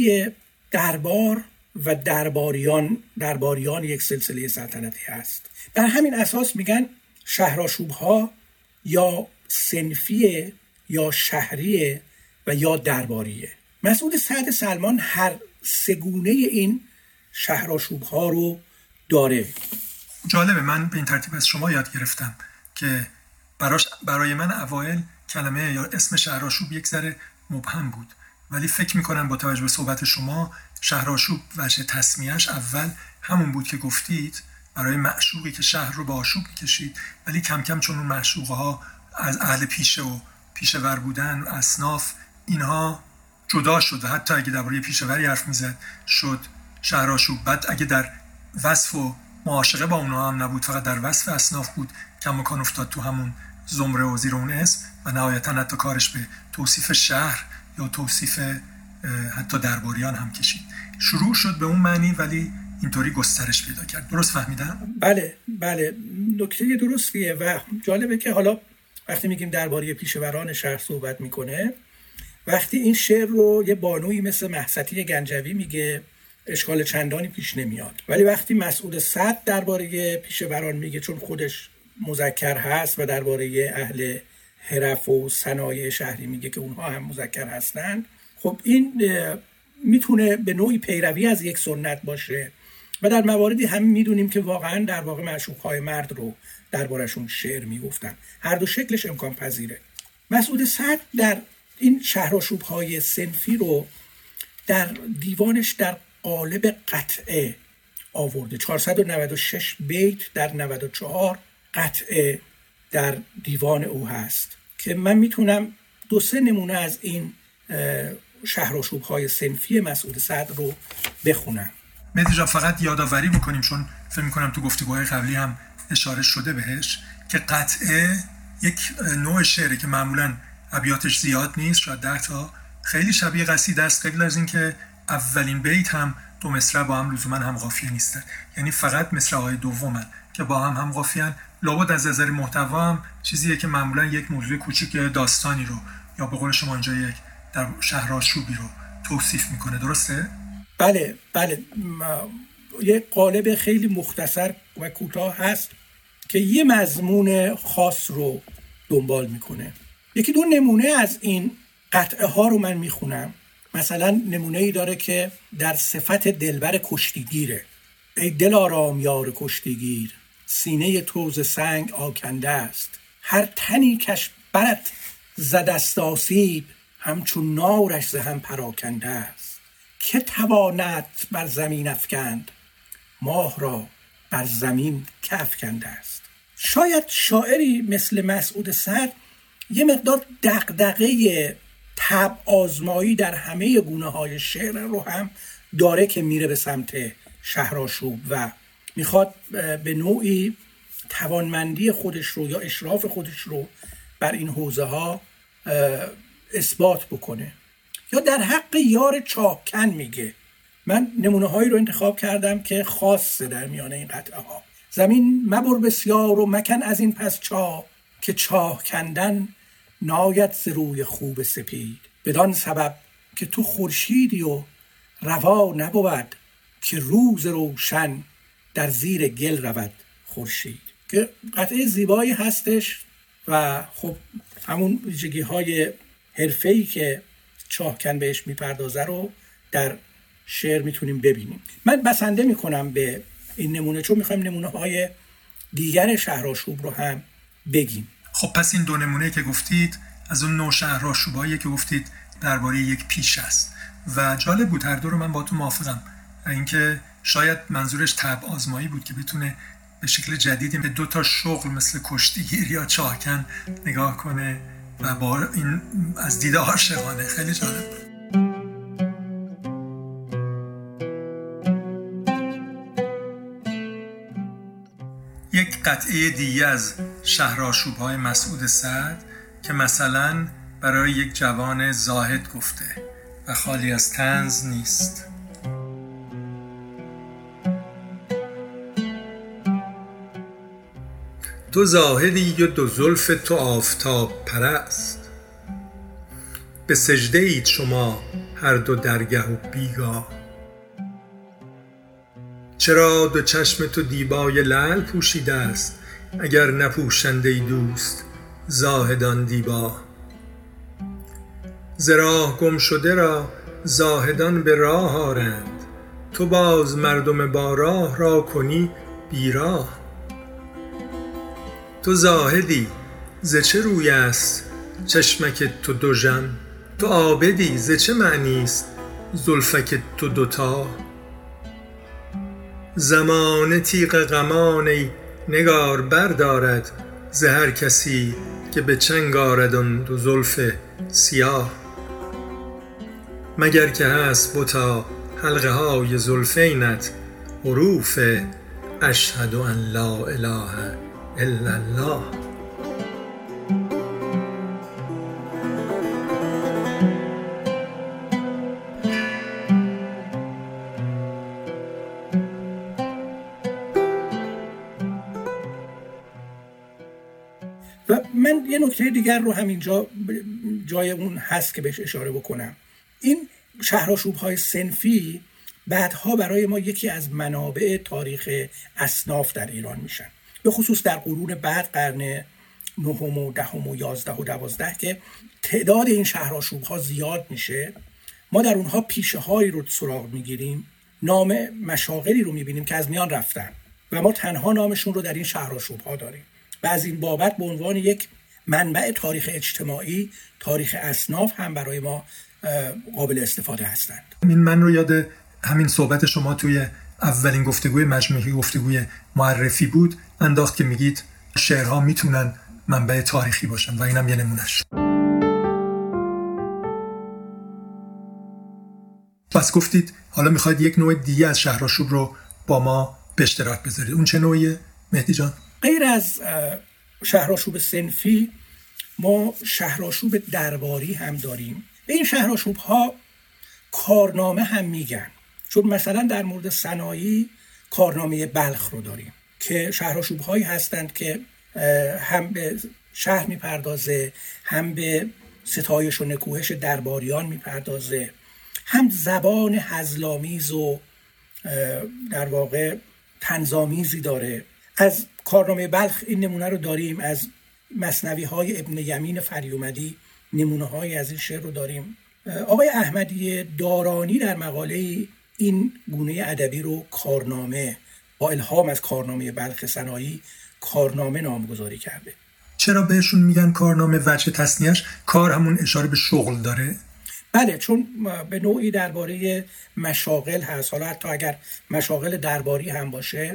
B: دربار و درباریان درباریان یک سلسله سلطنتی هست. بر همین اساس میگن شهرآشوب‌ها یا صنفیه یا شهریه و یا درباریه. مسعود سعد سلمان هر سگونه این شهرآشوب‌ها رو داره.
A: جالبه، من به این ترتیب از شما یاد گرفتم که براش برای من اوایل کلمه یا اسم شهرآشوب یک ذره مبهم بود، ولی فکر میکنم با توجه به صحبت شما شهرآشوب وجه تسمیه‌اش اول همون بود که گفتید، برای معشوقی که شهر رو به آشوب میکشید، ولی کم کم چون اون معشوقها از اهل پیشه و پیشه‌ور بودن، اصناف، اینها جدا شد و حتی اگه درباره پیشه‌وری حرف میزد شد شهرآشوب. بعد اگه در وصف و معاشقه با اونها هم نبود، فقط در وصف اصناف بود، کماکان افتاد تو همون زمره و زیر اون اسم و نهایتا حتی کارش به توصیف شهر یا توصیف حتی درباریان هم کشید. شروع شد به اون معنی ولی اینطوری گسترش پیدا کرد. درست فهمیدم؟
B: بله بله، نکته درستیه و جالبه که حالا وقتی میگیم درباره پیشوران شهر صحبت میکنه، وقتی این شعر رو یه بانویی مثل مهستی گنجوی میگه اشکال چندانی پیش نمیاد، ولی وقتی مسعود سعد درباره پیشوران میگه، چون خودش مذکر هست و درباره اهل حرف و صنایع شهری میگه که اونها هم مذکر هستن، خب این میتونه به نوعی پیروی از یک سنت باشه و در مواردی هم میدونیم که واقعا در واقع معشوقهای مرد رو دربارشون شعر میگفتن. هر دو شکلش امکان پذیره. مسعود سعد در این شهرآشوب‌های صنفی رو در دیوانش در قالب قطعه آورده. چهارصد و نود و شش بیت در نود و چهار قطعه در دیوان او هست که من میتونم دو سه نمونه از این شهرآشوب‌های صنفی مسعود سعد رو بخونم.
A: مهدی جان فقط یادآوری بکنیم، چون فکر می‌کنم تو گفتگوهای قبلی هم اشاره شده بهش، که قطعه یک نوع شعره که معمولاً ابیاتش زیاد نیست، شاید ده تا، خیلی شبیه قصیده است، قبل از این که اولین بیت هم دو مصرع با هم لزوما هم قافیه نیستن، یعنی فقط مصرع‌های دومن که با هم هم قافیه‌ان. لابد از نظر محتوا هم چیزیه که معمولا یک موضوع کوچیک داستانی رو یا به قول شما اینجا یک در شهرآشوبی رو توصیف میکنه. درسته؟
B: بله بله، یک قالب خیلی مختصر و کوتاه هست که یه مضمون خاص رو دنبال میکنه. یکی دو نمونه از این قطعه ها رو من میخونم. مثلا نمونه ای داره که در صفت دلبر کشتیگیره. ای دل آرام یار کشتیگیر، سینه توز سنگ آکنده است. هر تنی کش برت زدست آسیب، همچون نارش ز هم پراکنده است. که تواند بر زمین افکند، ماه را بر زمین که افکنده است. شاید شاعری مثل مسعود سعد یه مقدار دغدغه طبع آزمایی در همه گونه های شعر رو هم داره که میره به سمت شهرآشوب و میخواد به نوعی توانمندی خودش رو یا اشراف خودش رو بر این حوزه ها اثبات بکنه. یا در حق یار چاهکن میگه. من نمونه هایی رو انتخاب کردم که خاصه در میانه این قطعه ها. زمین مبر بسیار و مکن از این پس چاه، که چاه کندن ناید ز روی خوب سپید. بدان سبب که تو خورشیدی و روا نبود که روز روشن در زیر گل رود خورشید، که قطعه زیبایی هستش و خب همون ویژگی های حرفه‌ای که چاهکن بهش میپردازه رو در شعر میتونیم ببینیم. من بسنده میکنم به این نمونه چون میخوایم نمونه های دیگر شهرآشوب رو هم بگیم.
A: خب پس این دو نمونه که گفتید از اون نوع شهرآشوبایی که گفتید درباره یک پیش است و جالب بود، هر دو رو من با تو موافقم. اینکه شاید منظورش طبع آزمایی بود که بتونه به شکل جدیدی به دو تا شغل مثل کشتیگیر یا چاهکن نگاه کنه و با این از دید عاشقانه. خیلی جالب بود. یک قطعه دیگه از شهرآشوب‌های مسعود سعد که مثلا برای یک جوان زاهد گفته و خالی از طنز نیست. تو زاهدی و دو زلف تو آفتاب پرست، به سجده اید شما هر دو درگه و بیگاه. چرا دو چشم تو دیبای لعل پوشیده است، اگر نپوشنده ای دوست زاهدان دیبا. ز راه گم شده را زاهدان به راه آرند، تو باز مردم با راه را کنی بیراه. تو زاهدی ز چه روی است چشمک تو دوژم، تو عابدی ز چه معنی است زلفک تو دوتا. زمانه تیغ غمان ای نگار بردارد، ز هر کسی که به چنگ آرد آن دو زلف سیاه. مگر که هست بتا حلقه های زلفینت حروف اشهد ان لا اله الا الله.
B: و من یه نکته دیگر رو همینجا جای اون هست که بهش اشاره بکنم. این شهرآشوب‌های صنفی بعدها برای ما یکی از منابع تاریخ اصناف در ایران میشن، به خصوص در قرون بعد، قرن نهم و دهم و یازده و دوازده که تعداد این شهرآشوب‌ها زیاد میشه. ما در اونها پیشه هایی رو سراغ میگیریم، نام مشاغلی رو میبینیم که از میان رفتن و ما تنها نامشون رو در این شهرآشوب‌ها داریم و از این بابت به عنوان یک منبع تاریخ اجتماعی، تاریخ اصناف هم برای ما قابل استفاده هستند.
A: این من رو یاد همین صحبت شما توی اولین گفتگوی مجموعی گفتگوی معرفی بود انداخت که میگید شعرها میتونن منبع تاریخی باشن و اینم یه نمونهش. پس گفتید حالا میخواید یک نوع دیگه از شهرآشوب رو با ما به اشتراک بذارید. اون چه نوعیه مهدی جان؟
B: غیر از شهرآشوب صنفی ما شهرآشوب درباری هم داریم. این شهرآشوب ها کارنامه هم میگن، چون مثلا در مورد صنایع کارنامه بلخ رو داریم که شهرآشوب هایی هستند که هم به شهر میپردازه، هم به ستایش و نکوهش درباریان میپردازه، هم زبان هزل‌آمیز و در واقع طنزآمیزی داره. از کارنامه بلخ این نمونه رو داریم، از مثنوی های ابن یمین فریومدی نمونه های از این شعر رو داریم. آقای احمدی دارانی در مقاله این گونه ادبی رو کارنامه، با الهام از کارنامه بلخ سنایی، کارنامه نامگذاری کرده.
A: چرا بهشون میگن کارنامه؟ وجه تصنیه‌اش کار همون اشاره به شغل داره؟
B: بله، چون به نوعی درباره مشاغل هست. حالا حتی اگر مشاغل درباری هم باشه،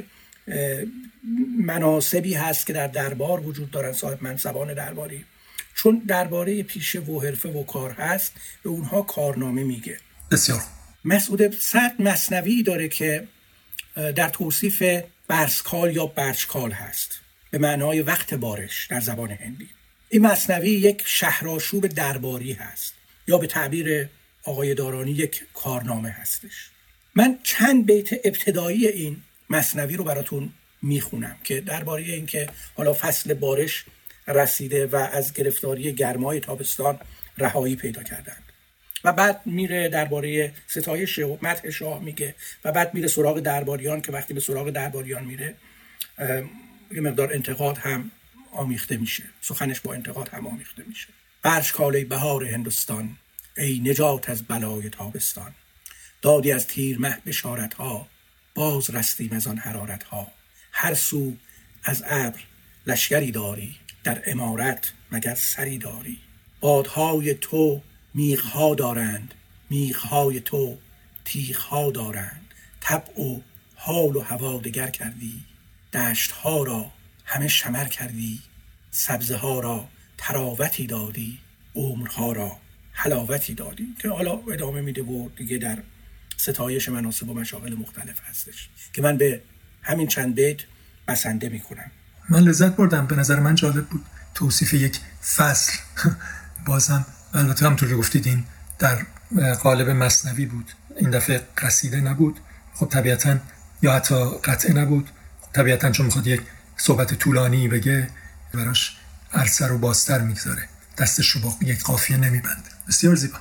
B: مناصبی هست که در دربار وجود دارن، صاحب منصبان درباری، چون درباره پیشه و حرفه و کار هست به اونها کارنامه میگه.
A: بسیار.
B: مسعود سعد مثنوی داره که در توصیف برسکال یا برچکال هست، به معنای وقت بارش در زبان هندی. این مثنوی یک شهرآشوب درباری هست یا به تعبیر آقای دارانی یک کارنامه هستش. من چند بیت ابتدایی این مثنوی رو براتون میخونم که درباره این که حالا فصل بارش رسیده و از گرفتاری گرمای تابستان رهایی پیدا کردند. و بعد میره درباره ستایش و مدح شاه میگه و بعد میره سراغ درباریان که وقتی به سراغ درباریان میره یه مقدار انتقاد هم آمیخته میشه، سخنش با انتقاد هم آمیخته میشه. برش کاله بهار هندوستان، ای نجات از بلای تابستان. دادی از تیر مه بشارت ها، باز رستیم از آن حرارت ها. هر سو از ابر لشکری داری، در امارت مگر سری داری. بادهای تو میغها دارند، میغهای تو تیغها دارند. طبع و حال و هوا دگر کردی، دشتها را همه شمر کردی. سبزه ها را تراوتی دادی، عمرها را حلاوتی دادی. که حالا ادامه میده و دیگه در ستایش مناصب و مشاغل مختلف هستش که من به همین چند بیت بسنده میکنم.
A: من لذت بردم، به نظر من جالب بود توصیف یک فصل. بازم البته همونطور که گفتید این در قالب مثنوی بود، این دفعه قصیده نبود. خب طبیعتاً یا حتی قطعه نبود، طبیعتاً چون میخواد یک صحبت طولانی بگه براش عرصه رو بازتر میگذاره، دستش رو با یک قافیه نمیبنده. بسیار زیبا.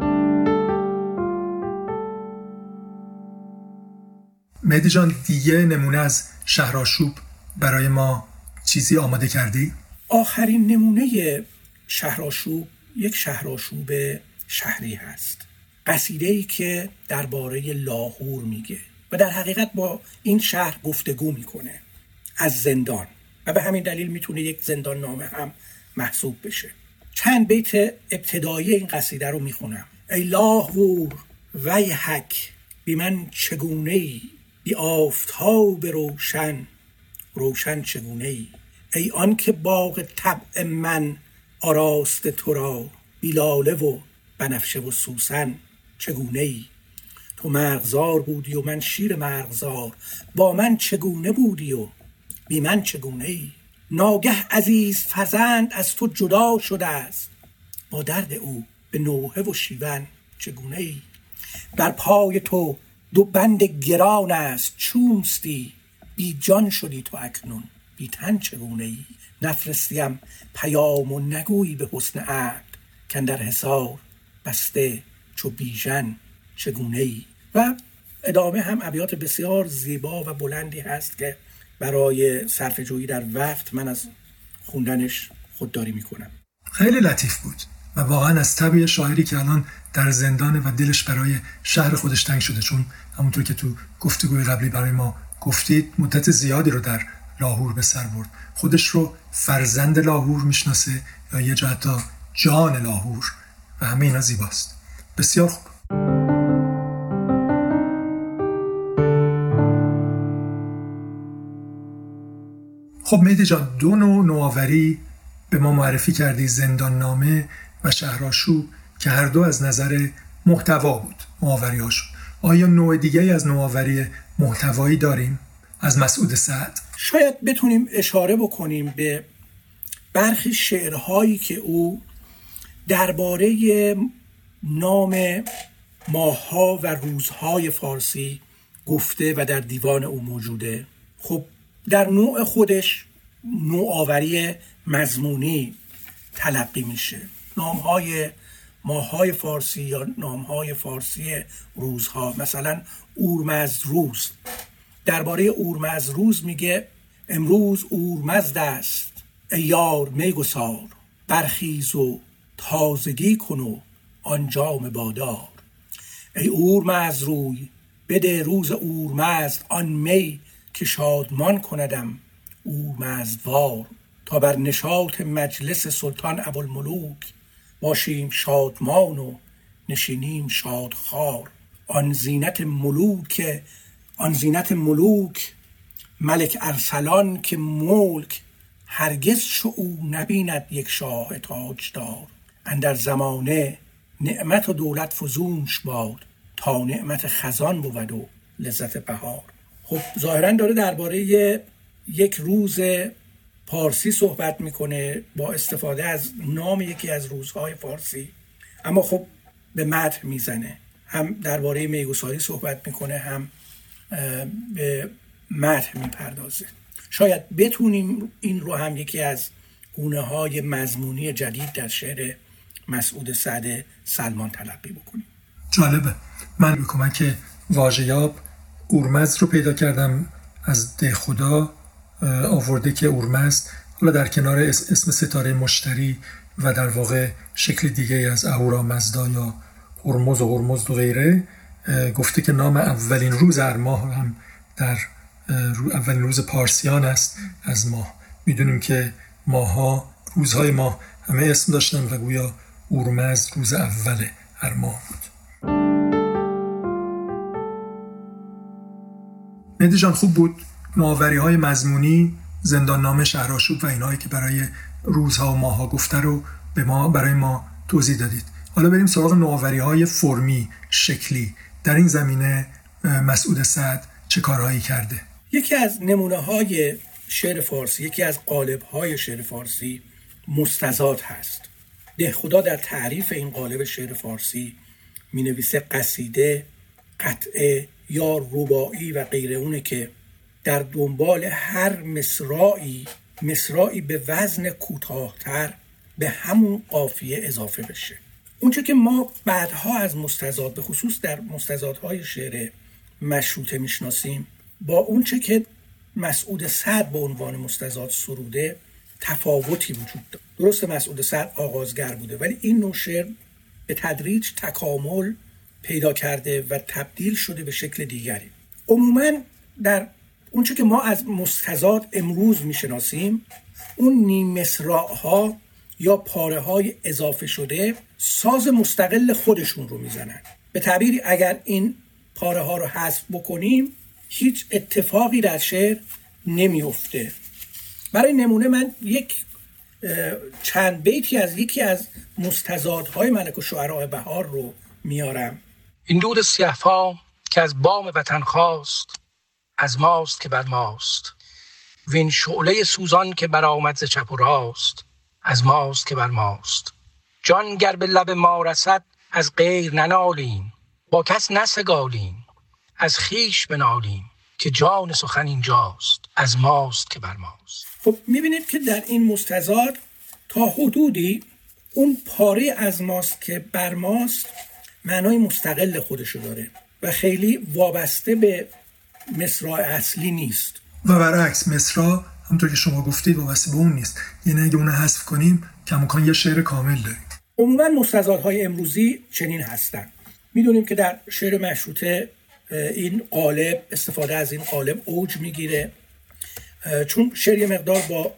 A: مهدی جان، دیگه نمونه از شهرآشوب برای ما چیزی آماده کردی؟
B: آخرین نمونه شهرآشوب یک شهرآشوب شهری هست، قصیده‌ای که درباره لاهور میگه و در حقیقت با این شهر گفتگو میکنه از زندان و به همین دلیل میتونه یک زندان نامه هم محسوب بشه. چند بیت ابتدایی این قصیده رو میخونم. ای لاهور ویحک، بی من چگونه‌ای، بی آفتاب روشن روشن چگونه‌ای. ای آن که باغ طبع من آراسته تو را، بی لاله و بنفشه و سوسن چگونه‌ای. تو مرغزار بودی و من شیر مرغزار، با من چگونه بودی و بی من چگونه‌ای. ناگه عزیز فرزند از تو جدا شده است، با درد او به نوحه و شیون چگونه‌ای. در پای تو دو بند گران است چونستی، بی جان شدی تو اکنون بی تن چگونه‌ای. نفرستیم پیام و نگویی به حسن عهد، کاندر حصار بسته چو بیژن چگونه‌ای. و ادامه هم ابیات بسیار زیبا و بلندی هست که برای صرفه جویی در وقت من از خوندنش خودداری میکنم.
A: خیلی لطیف بود و واقعا از طبع شاعری که الان در زندانه و دلش برای شهر خودش تنگ شده، چون همونطور که تو گفتگوی قبلی برای ما گفتید مدت زیادی رو در لاهور به سر برد، خودش رو فرزند لاهور میشناسه یا یه جا حتی جان لاهور و همه اینا زیباست. بسیار خوب. خب مهدی جان، دو نوع نوآوری به ما معرفی کردی، زندان نامه و شهرآشوب، که هر دو از نظر محتوا بود نوآوری هاشون. آیا نوع دیگه از نوآوری محتوایی داریم از مسعود سعد؟
B: شاید بتونیم اشاره بکنیم به برخی شعرهایی که او درباره نام ماه‌ها و روزهای فارسی گفته و در دیوان او موجوده. خب در نوع خودش نوآوری مضمونی تلقی میشه. نامهای ماه‌های فارسی یا نامهای فارسی روزها، مثلا اورمزدروز. درباره اورمزدروز میگه امروز اورمزد است ای یار میگسار، برخیز و تازگی کن و آن جام بادار. ای اورمزدروی بده روز اورمزد آن می، که شادمان کندم اورمزدوار. تا بر نشاط مجلس سلطان ابوالملوک، باشیم شادمان و نشینیم شادخوار. آن زینت ملوک آن زینت ملوک ملک ارسلان، که ملک هرگز چو او نبیند یک شاه تاجدار. اندر زمانه نعمت و دولت فزونش باد، تا نعمت خزان بود و لذت بهار. خب ظاهرا داره درباره یک روز پارسی صحبت میکنه با استفاده از نام یکی از روزهای فارسی، اما خب به مدح میزنه. هم درباره میگساری صحبت میکنه، هم به مدح میپردازه. شاید بتونیم این رو هم یکی از گونه های مضمونی جدید در شعر مسعود سعد سلمان تلقی بکنیم.
A: جالبه. من به کمک واژه‌یاب اورمزد رو پیدا کردم، از ده خدا آورده که اورمزد حالا در کنار اسم ستاره مشتری و در واقع شکل دیگه از اهورامزدا یا هرمز و هرمزد و غیره، گفته که نام اولین روز هر ماه هم در اولین روز پارسیان است از ماه. میدونیم که ماها، روزهای ماه همه اسم داشتن و گویا اورمزد روز اول هر ماه بود. مهدی جان خوب بود نوآوری های مضمونی، زندان نامه شهرآشوب و اینایی که برای روزها و ماهها گفته رو به ما برای ما توضیح دادید. حالا بریم سراغ نوآوری های فرمی، شکلی. در این زمینه مسعود سعد چه کارهایی کرده؟
B: یکی از نمونه های شعر فارسی، یکی از قالب های شعر فارسی مستزاد هست. ده خدا در تعریف این قالب شعر فارسی می نویسه قصیده، قطعه یا رباعی و غیره اونه که در دنبال هر مصرعی مصرعی به وزن کوتاه‌تر به همون قافیه اضافه بشه. اونچه که ما بعدها از مستزاد، به خصوص در مستزادهای شعر مشروطه میشناسیم، با اونچه که مسعود سعد به عنوان مستزاد سروده تفاوتی وجود داره. درست مسعود سعد آغازگر بوده، ولی این نوع شعر به تدریج تکامل پیدا کرده و تبدیل شده به شکل دیگری. عموماً در اونچه که ما از مستزاد امروز میشناسیم، اون نیم مصرع‌ها یا پاره های اضافه شده ساز مستقل خودشون رو میزنن. به تعبیری اگر این پاره ها رو حذف بکنیم هیچ اتفاقی در شعر نمیفته. برای نمونه من یک چند بیتی از یکی از مستزادهای ملک الشعراء بهار رو میارم.
C: این دود سیاه فام که از بام وطن خواست، از ماست که بر ماست. وین شعله سوزان که برآمد ز چپ و راست، از ماست که بر ماست. جان گر به لب ما رسد، از غیر ننالیم. با کس نسگالیم، از خیش بنالیم. که جان سخن اینجاست، از ماست که بر ماست.
B: خب میبینید که در این مستزاد تا حدودی اون پاره از ماست که بر ماست معنای مستقل خودشو داره و خیلی وابسته به مصرع اصلی نیست.
A: و برعکس مصرع همونطور که شما گفتید وابسته به اون نیست. یعنی اگه اون حذف کنیم کماکان یه شعر کامل داریم.
B: عموما مستزادهای امروزی چنین هستن. میدونیم که در شعر مشروطه این قالب، استفاده از این قالب اوج میگیره، چون شعر یه مقدار با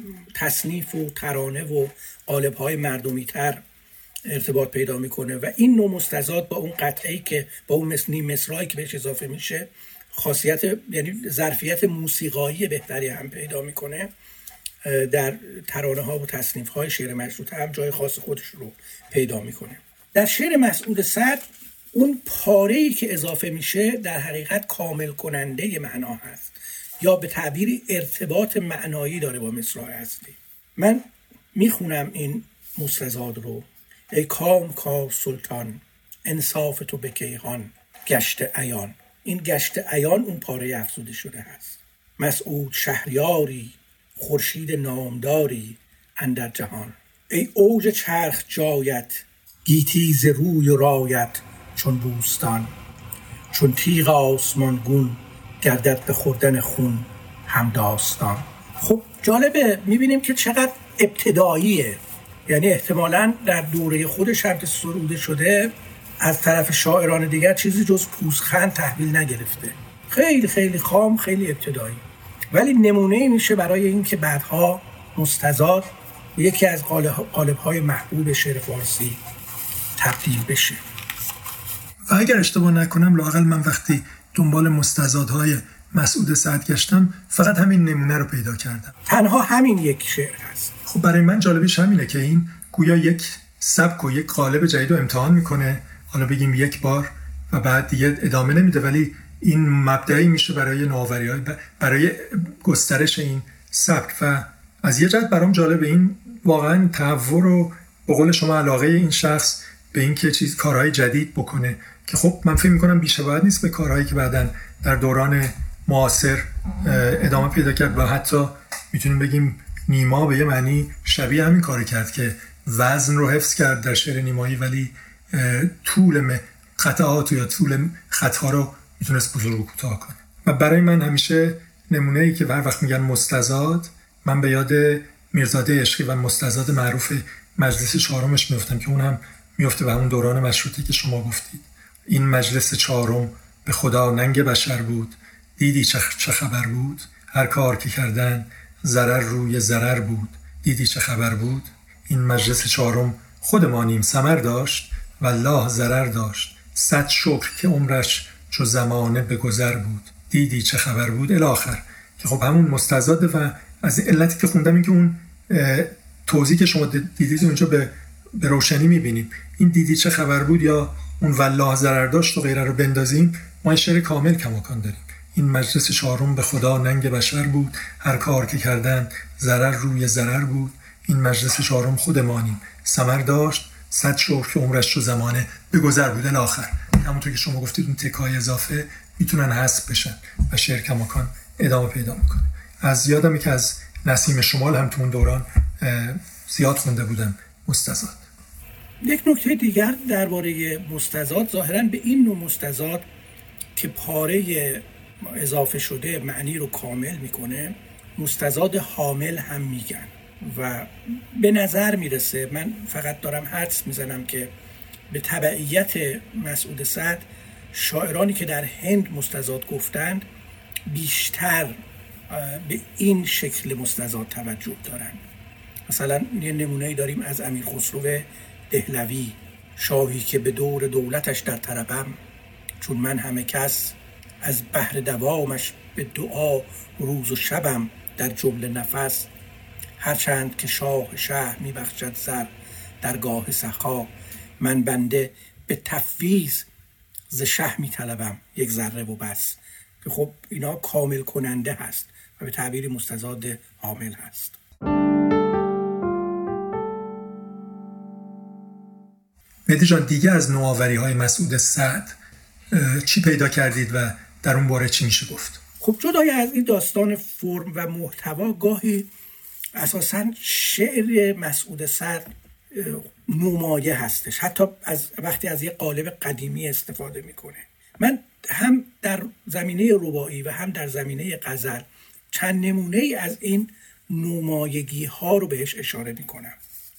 B: تصنیف و ترانه و قالب‌های مردمی تر ارتباط پیدا میکنه و این نوع مستزاد با اون قطعه‌ای که با اون مثنی مصرعی که بهش اضافه میشه خاصیت، یعنی ظرفیت موسیقایی بهتری هم پیدا میکنه. در ترانه ها و تصنیف های شعر مشروطه هم جای خاص خودش رو پیدا میکنه. در شعر مسعود سعد اون پاره‌ای که اضافه میشه در حقیقت کامل کننده معنا هست یا به تعبیری ارتباط معنایی داره با مصرع اصلی. من میخونم این مستزاد رو. ای کام کار سلطان، انصاف تو به کیهان گشت عیان. این گشت عیان اون پاره افزوده شده هست. مسعود شهریاری، خورشید نامداری اندر جهان. ای اوج چرخ جایت، گیتی ز روی و رایت چون بوستان. چون تیغ آسمان گون، گردد به خوردن خون هم داستان. خب جالبه، میبینیم که چقدر ابتداییه، یعنی احتمالاً در دوره خودش هم که سروده شده از طرف شاعران دیگر چیزی جز پوزخند تحویل نگرفته. خیلی خیلی خام، خیلی ابتدایی، ولی نمونه میشه برای این که بعدها مستزاد یکی از قالب‌های محبوب شعر فارسی تبدیل بشه.
A: و اگر اشتباه نکنم لااقل من وقتی دنبال مستزادهای مسعود سعد گشتم فقط همین نمونه رو پیدا کردم.
B: تنها همین یک شعر هست.
A: خب برای من جالبیش همینه که این گویا یک سبک و یک قالب جدید رو امتحان میکنه، حالا بگیم یک بار و بعد دیگه ادامه نمیده، ولی این مبدعی میشه برای نوآوری‌های، برای گسترش این سبک. و از یه جهت برام جالبه این واقعا تحور و به قول شما علاقه این شخص به این که چیز کارهای جدید بکنه که خب من فکر میکنم بی‌شباهت نیست به کارهایی که بعداً در دوران معاصر ادامه پیدا کرد و حتی میتونیم بگیم نیما به یه معنی شبیه همین کاری کرد که وزن رو حفظ کرد در شعر نیمایی، ولی طول قطعات یا طول خطها رو میتونست بزرگ و کوتاه کنه. و برای من همیشه نمونه‌ای که هر وقت میگن مستزاد، من به یاد میرزاده عشقی و مستزاد معروف مجلس چهارمش میفتم که اون هم میفته به همون دوران مشروطه که شما گفتید. این مجلس چهارم به خدا ننگ بشر بود، دیدی چه خبر بود، هر کار که کردن ضرر روی ضرر بود، دیدی چه خبر بود. این مجلس چهارم خودمانیم ثمر داشت، والله ضرر داشت، صد شکر که عمرش چو زمانه به گذر بود، دیدی چه خبر بود الاخر. که خب همون مستزاده و از علتی که خوندم این که اون توضیح که شما دیدید اونجا به به روشنی میبینیم. این دیدی چه خبر بود یا اون والله ضرر داشت و غیره رو بندازیم، ما این شعر کامل کماکان داریم. این مجلس چهارم به خدا ننگ بشر بود، هر کار که کردن ضرر روی ضرر بود. این مجلس چهارم خودمانیم ثمر داشت، صد شکر که عمرش رو زمانه به گذر بود الاخر. همونطور که شما گفتید اون تکای اضافه میتونن حذف بشن و شعر کماکان ادامه پیدا میکنه. از یادمی که از نسیم شمال هم تو اون دوران زیاد خونده بودم مستزاد.
B: یک نکته دیگر درباره مستزاد، ظاهراً به این نوع مستزاد که پاره اضافه شده معنی رو کامل میکنه مستزاد حامل هم میگن و به نظر میرسه، من فقط دارم حدس میزنم که به تبعیت مسعود سعد شاعرانی که در هند مستزاد گفتند بیشتر به این شکل مستزاد توجه دارن. مثلا یه نمونه‌ای داریم از امیر خسرو دهلوی، شاهی که به دور دولتش در طربم، چون من همه کس از بحر دوامش به دعا روز و شبم، در جمله نفس هرچند که شاه شاه می بخشد زر در گاه سخا، من بنده به تفویض ز شه می طلبم یک ذره و بس. که خب اینا کامل کننده هست و به تعبیر مستزاد حامل هست.
A: مهدی جان، دیگه از نوآوری های مسعود سعد چی پیدا کردید و در اون باره چی میشه گفت؟
B: خب جدای از این داستان فرم و محتوا، گاهی اساساً شعر مسعود سعد نمایه هستش، حتی از وقتی از یه قالب قدیمی استفاده میکنه. من هم در زمینه رباعی و هم در زمینه غزل چند نمونه از این نمایگی ها رو بهش اشاره میکنم.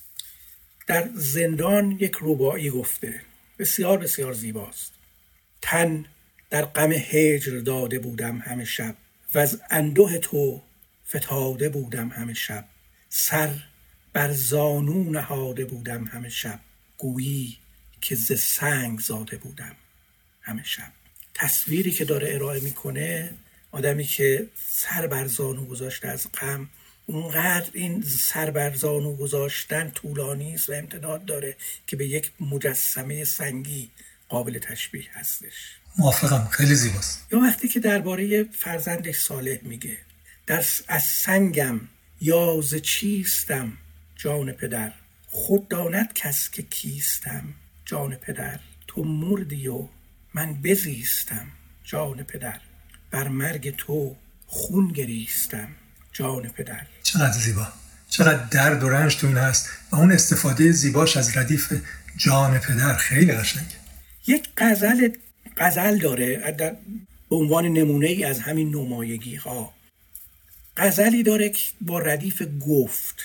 B: در زندان یک رباعی گفته، بسیار بسیار زیباست. تن در غم هجر داده بودم همه شب، و از انده تو فتاده بودم همه شب. سر بر زانو نهاده بودم همه شب، گویی که ز سنگ زاده بودم همه شب. تصویری که داره ارائه میکنه، آدمی که سر بر زانو گذاشته از غم، اونقدر این سر بر زانو گذاشتن طولانی است و امتداد داره که به یک مجسمه سنگی قابل تشبیه هستش.
A: موافقم، خیلی زیباست.
B: یا وقتی که درباره فرزندش صالح میگه، در از سنگم یا ز چیستم جان پدر، خود داند کس که کیستم جان پدر. تو مردی و من بزیستم جان پدر، بر مرگ تو خون گریستم جان پدر.
A: چقدر زیبا، چقدر درد و رنج تو این هست و اون استفاده زیباش از ردیف جان پدر خیلی قشنگه.
B: یک غزل غزل داره به عنوان نمونه ای از همین نمایگی ها. غزلی داره که با ردیف گفت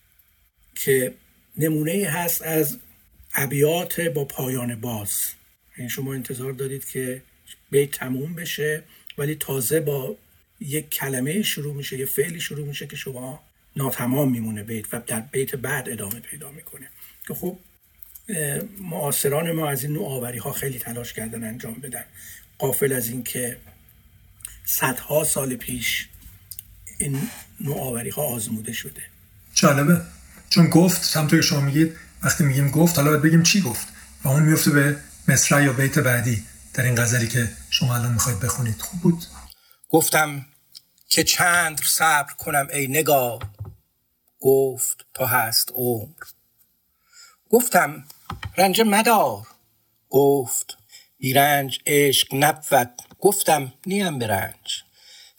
B: که نمونه هست از ابیات با پایان باز. یعنی شما انتظار دارید که بیت تموم بشه ولی تازه با یک کلمه شروع میشه، یه فعلی شروع میشه که شما ناتمام میمونه بیت و در بیت بعد ادامه پیدا میکنه. که خب معاصران ما از این نوآوری ها خیلی تلاش کردن انجام بدن، غافل از این که صدها سال پیش این نوآوری ها آزموده شده.
A: جالبه، چون گفت همونطور که شما میگید وقتی میگیم گفت حالا باید بگیم چی گفت و اون میفته به مصرع یا بیت بعدی در این غزلی که شما الان میخواید بخونید. خوب بود.
C: گفتم که چند صبر کنم ای نگار، گفت تا هست عمر. گفتم رنج مدار، گفت بی رنج عشق نبود. گفتم نیم به رنج،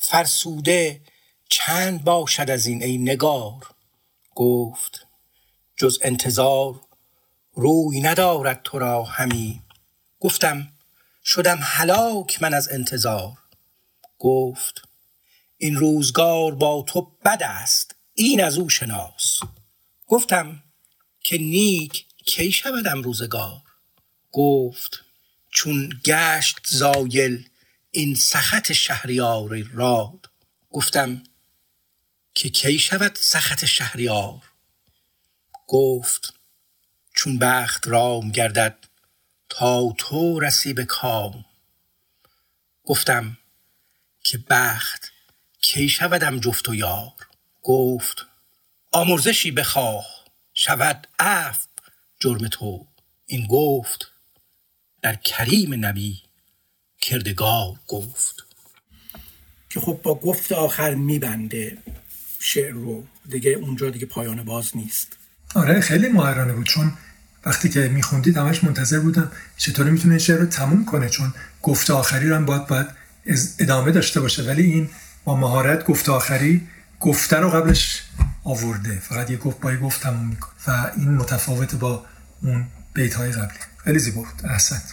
C: فرسوده چند باشد از این ای نگار. گفت جز انتظار روی ندارد تو را همی. گفتم شدم هلاک من از انتظار. گفت این روزگار با تو بد است، این از او شناس. گفتم که نیک کی شودم روزگار. گفت چون گشت زایل این سخط شهریار راد. گفتم که کی شود سخط شهریار. گفت چون بخت رام گردد تا تو رسی به کام. گفتم که بخت کی شودم جفت و یار. گفت آمرزشی بخواه شود عفو جرم تو. این گفت در کریم نبی کردگار گفت.
B: که خب با گفت آخر میبنده شعر رو دیگه، اونجا دیگه پایان باز نیست.
A: آره خیلی ماهرانه بود، چون وقتی که میخوندید همش منتظر بودم چطوری میتونه این شعر رو تموم کنه، چون گفت آخری رو هم باید باید ادامه داشته باشه، ولی این با مهارت گفت آخری گفته رو قبلش آورده، فقط یه گفت با یه گفت تموم میکنه و این متفاوت با اون بیت‌های قبلی. خیلی زیبا بود. احسنت.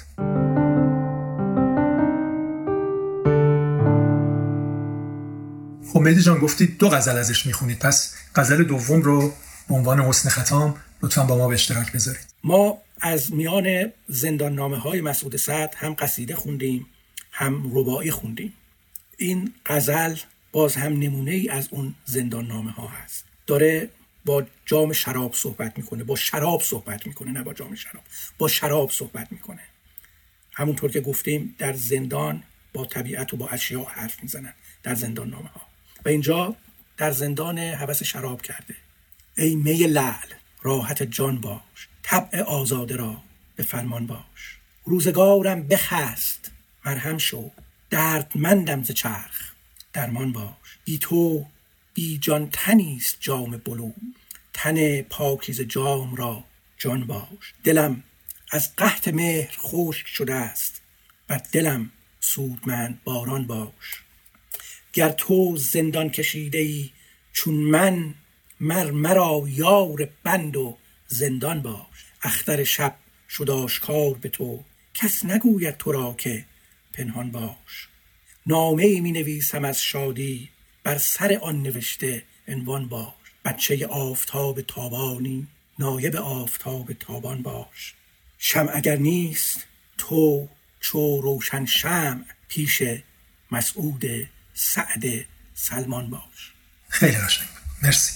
A: خب مهدی جان گفتید دو غزل ازش میخونید، پس غزل دوم رو به عنوان حسن ختام لطفاً با ما به اشتراک بذارید.
B: ما از میان زندان نامه های مسعود سعد هم قصیده خوندیم هم رباعی خوندیم. این غزل باز هم نمونه ای از اون زندان نامه ها هست. داره با جام شراب صحبت میکنه، با شراب صحبت میکنه، نه با جام شراب، با شراب صحبت میکنه. همونطور که گفتیم در زندان با طبیعت و با اشیاء حرف میزنن در زندان نامه ها، و اینجا در زندان هوس شراب کرده. ای می لعل راحت جان باش، طبع آزاده را به فرمان باش. روزگارم بخست مرهم شو، دردمندم ز چرخ درمان باش. بی تو بی جان تنیست جام بلو، تن پاکیز جام را جان باش. دلم از قحط مهر خشک شده است، بر دلم سودمند باران باش. گر تو زندان کشیده ای چون من، مر مرا یار بند و زندان باش. اختر شب شد آشکار به تو، کس نگوید تو را که پنهان باش. نامه می نویسم از شادی، بر سر آن نوشته عنوان باش. بچه آفتاب تابانی، نایب آفتاب تابان باش. شمع اگر نیست تو چو روشن شمع، پیش مسعود سعد سلمان باش.
A: خیلی قشنگ. مرسی.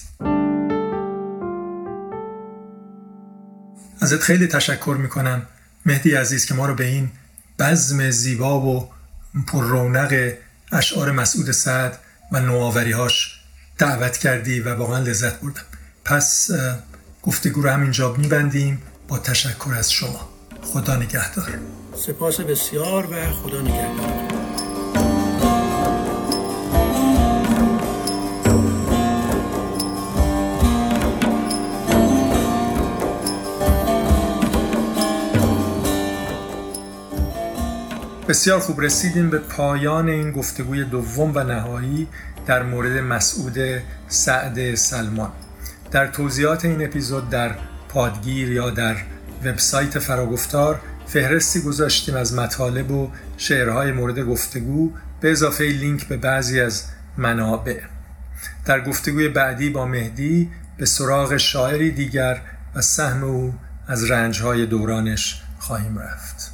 A: ازت خیلی تشکر میکنم مهدی عزیز که ما رو به این بزم زیبا و پر رونق اشعار مسعود سعد و نوآوری‌هاش دعوت کردی و واقعا لذت بردم. پس گفتگو رو همینجا میبندیم با تشکر از شما. خدا نگهدار.
B: سپاس بسیار و خدا نگهدار.
A: بسیار خوب، رسیدیم به پایان این گفتگوی دوم و نهایی در مورد مسعود سعد سلمان. در توضیحات این اپیزود در پادگیر یا در وبسایت فراگفتار فهرستی گذاشتیم از مطالب و شعرهای مورد گفتگو به اضافه لینک به بعضی از منابع. در گفتگوی بعدی با مهدی به سراغ شاعری دیگر و سهم او از رنجهای دورانش خواهیم رفت.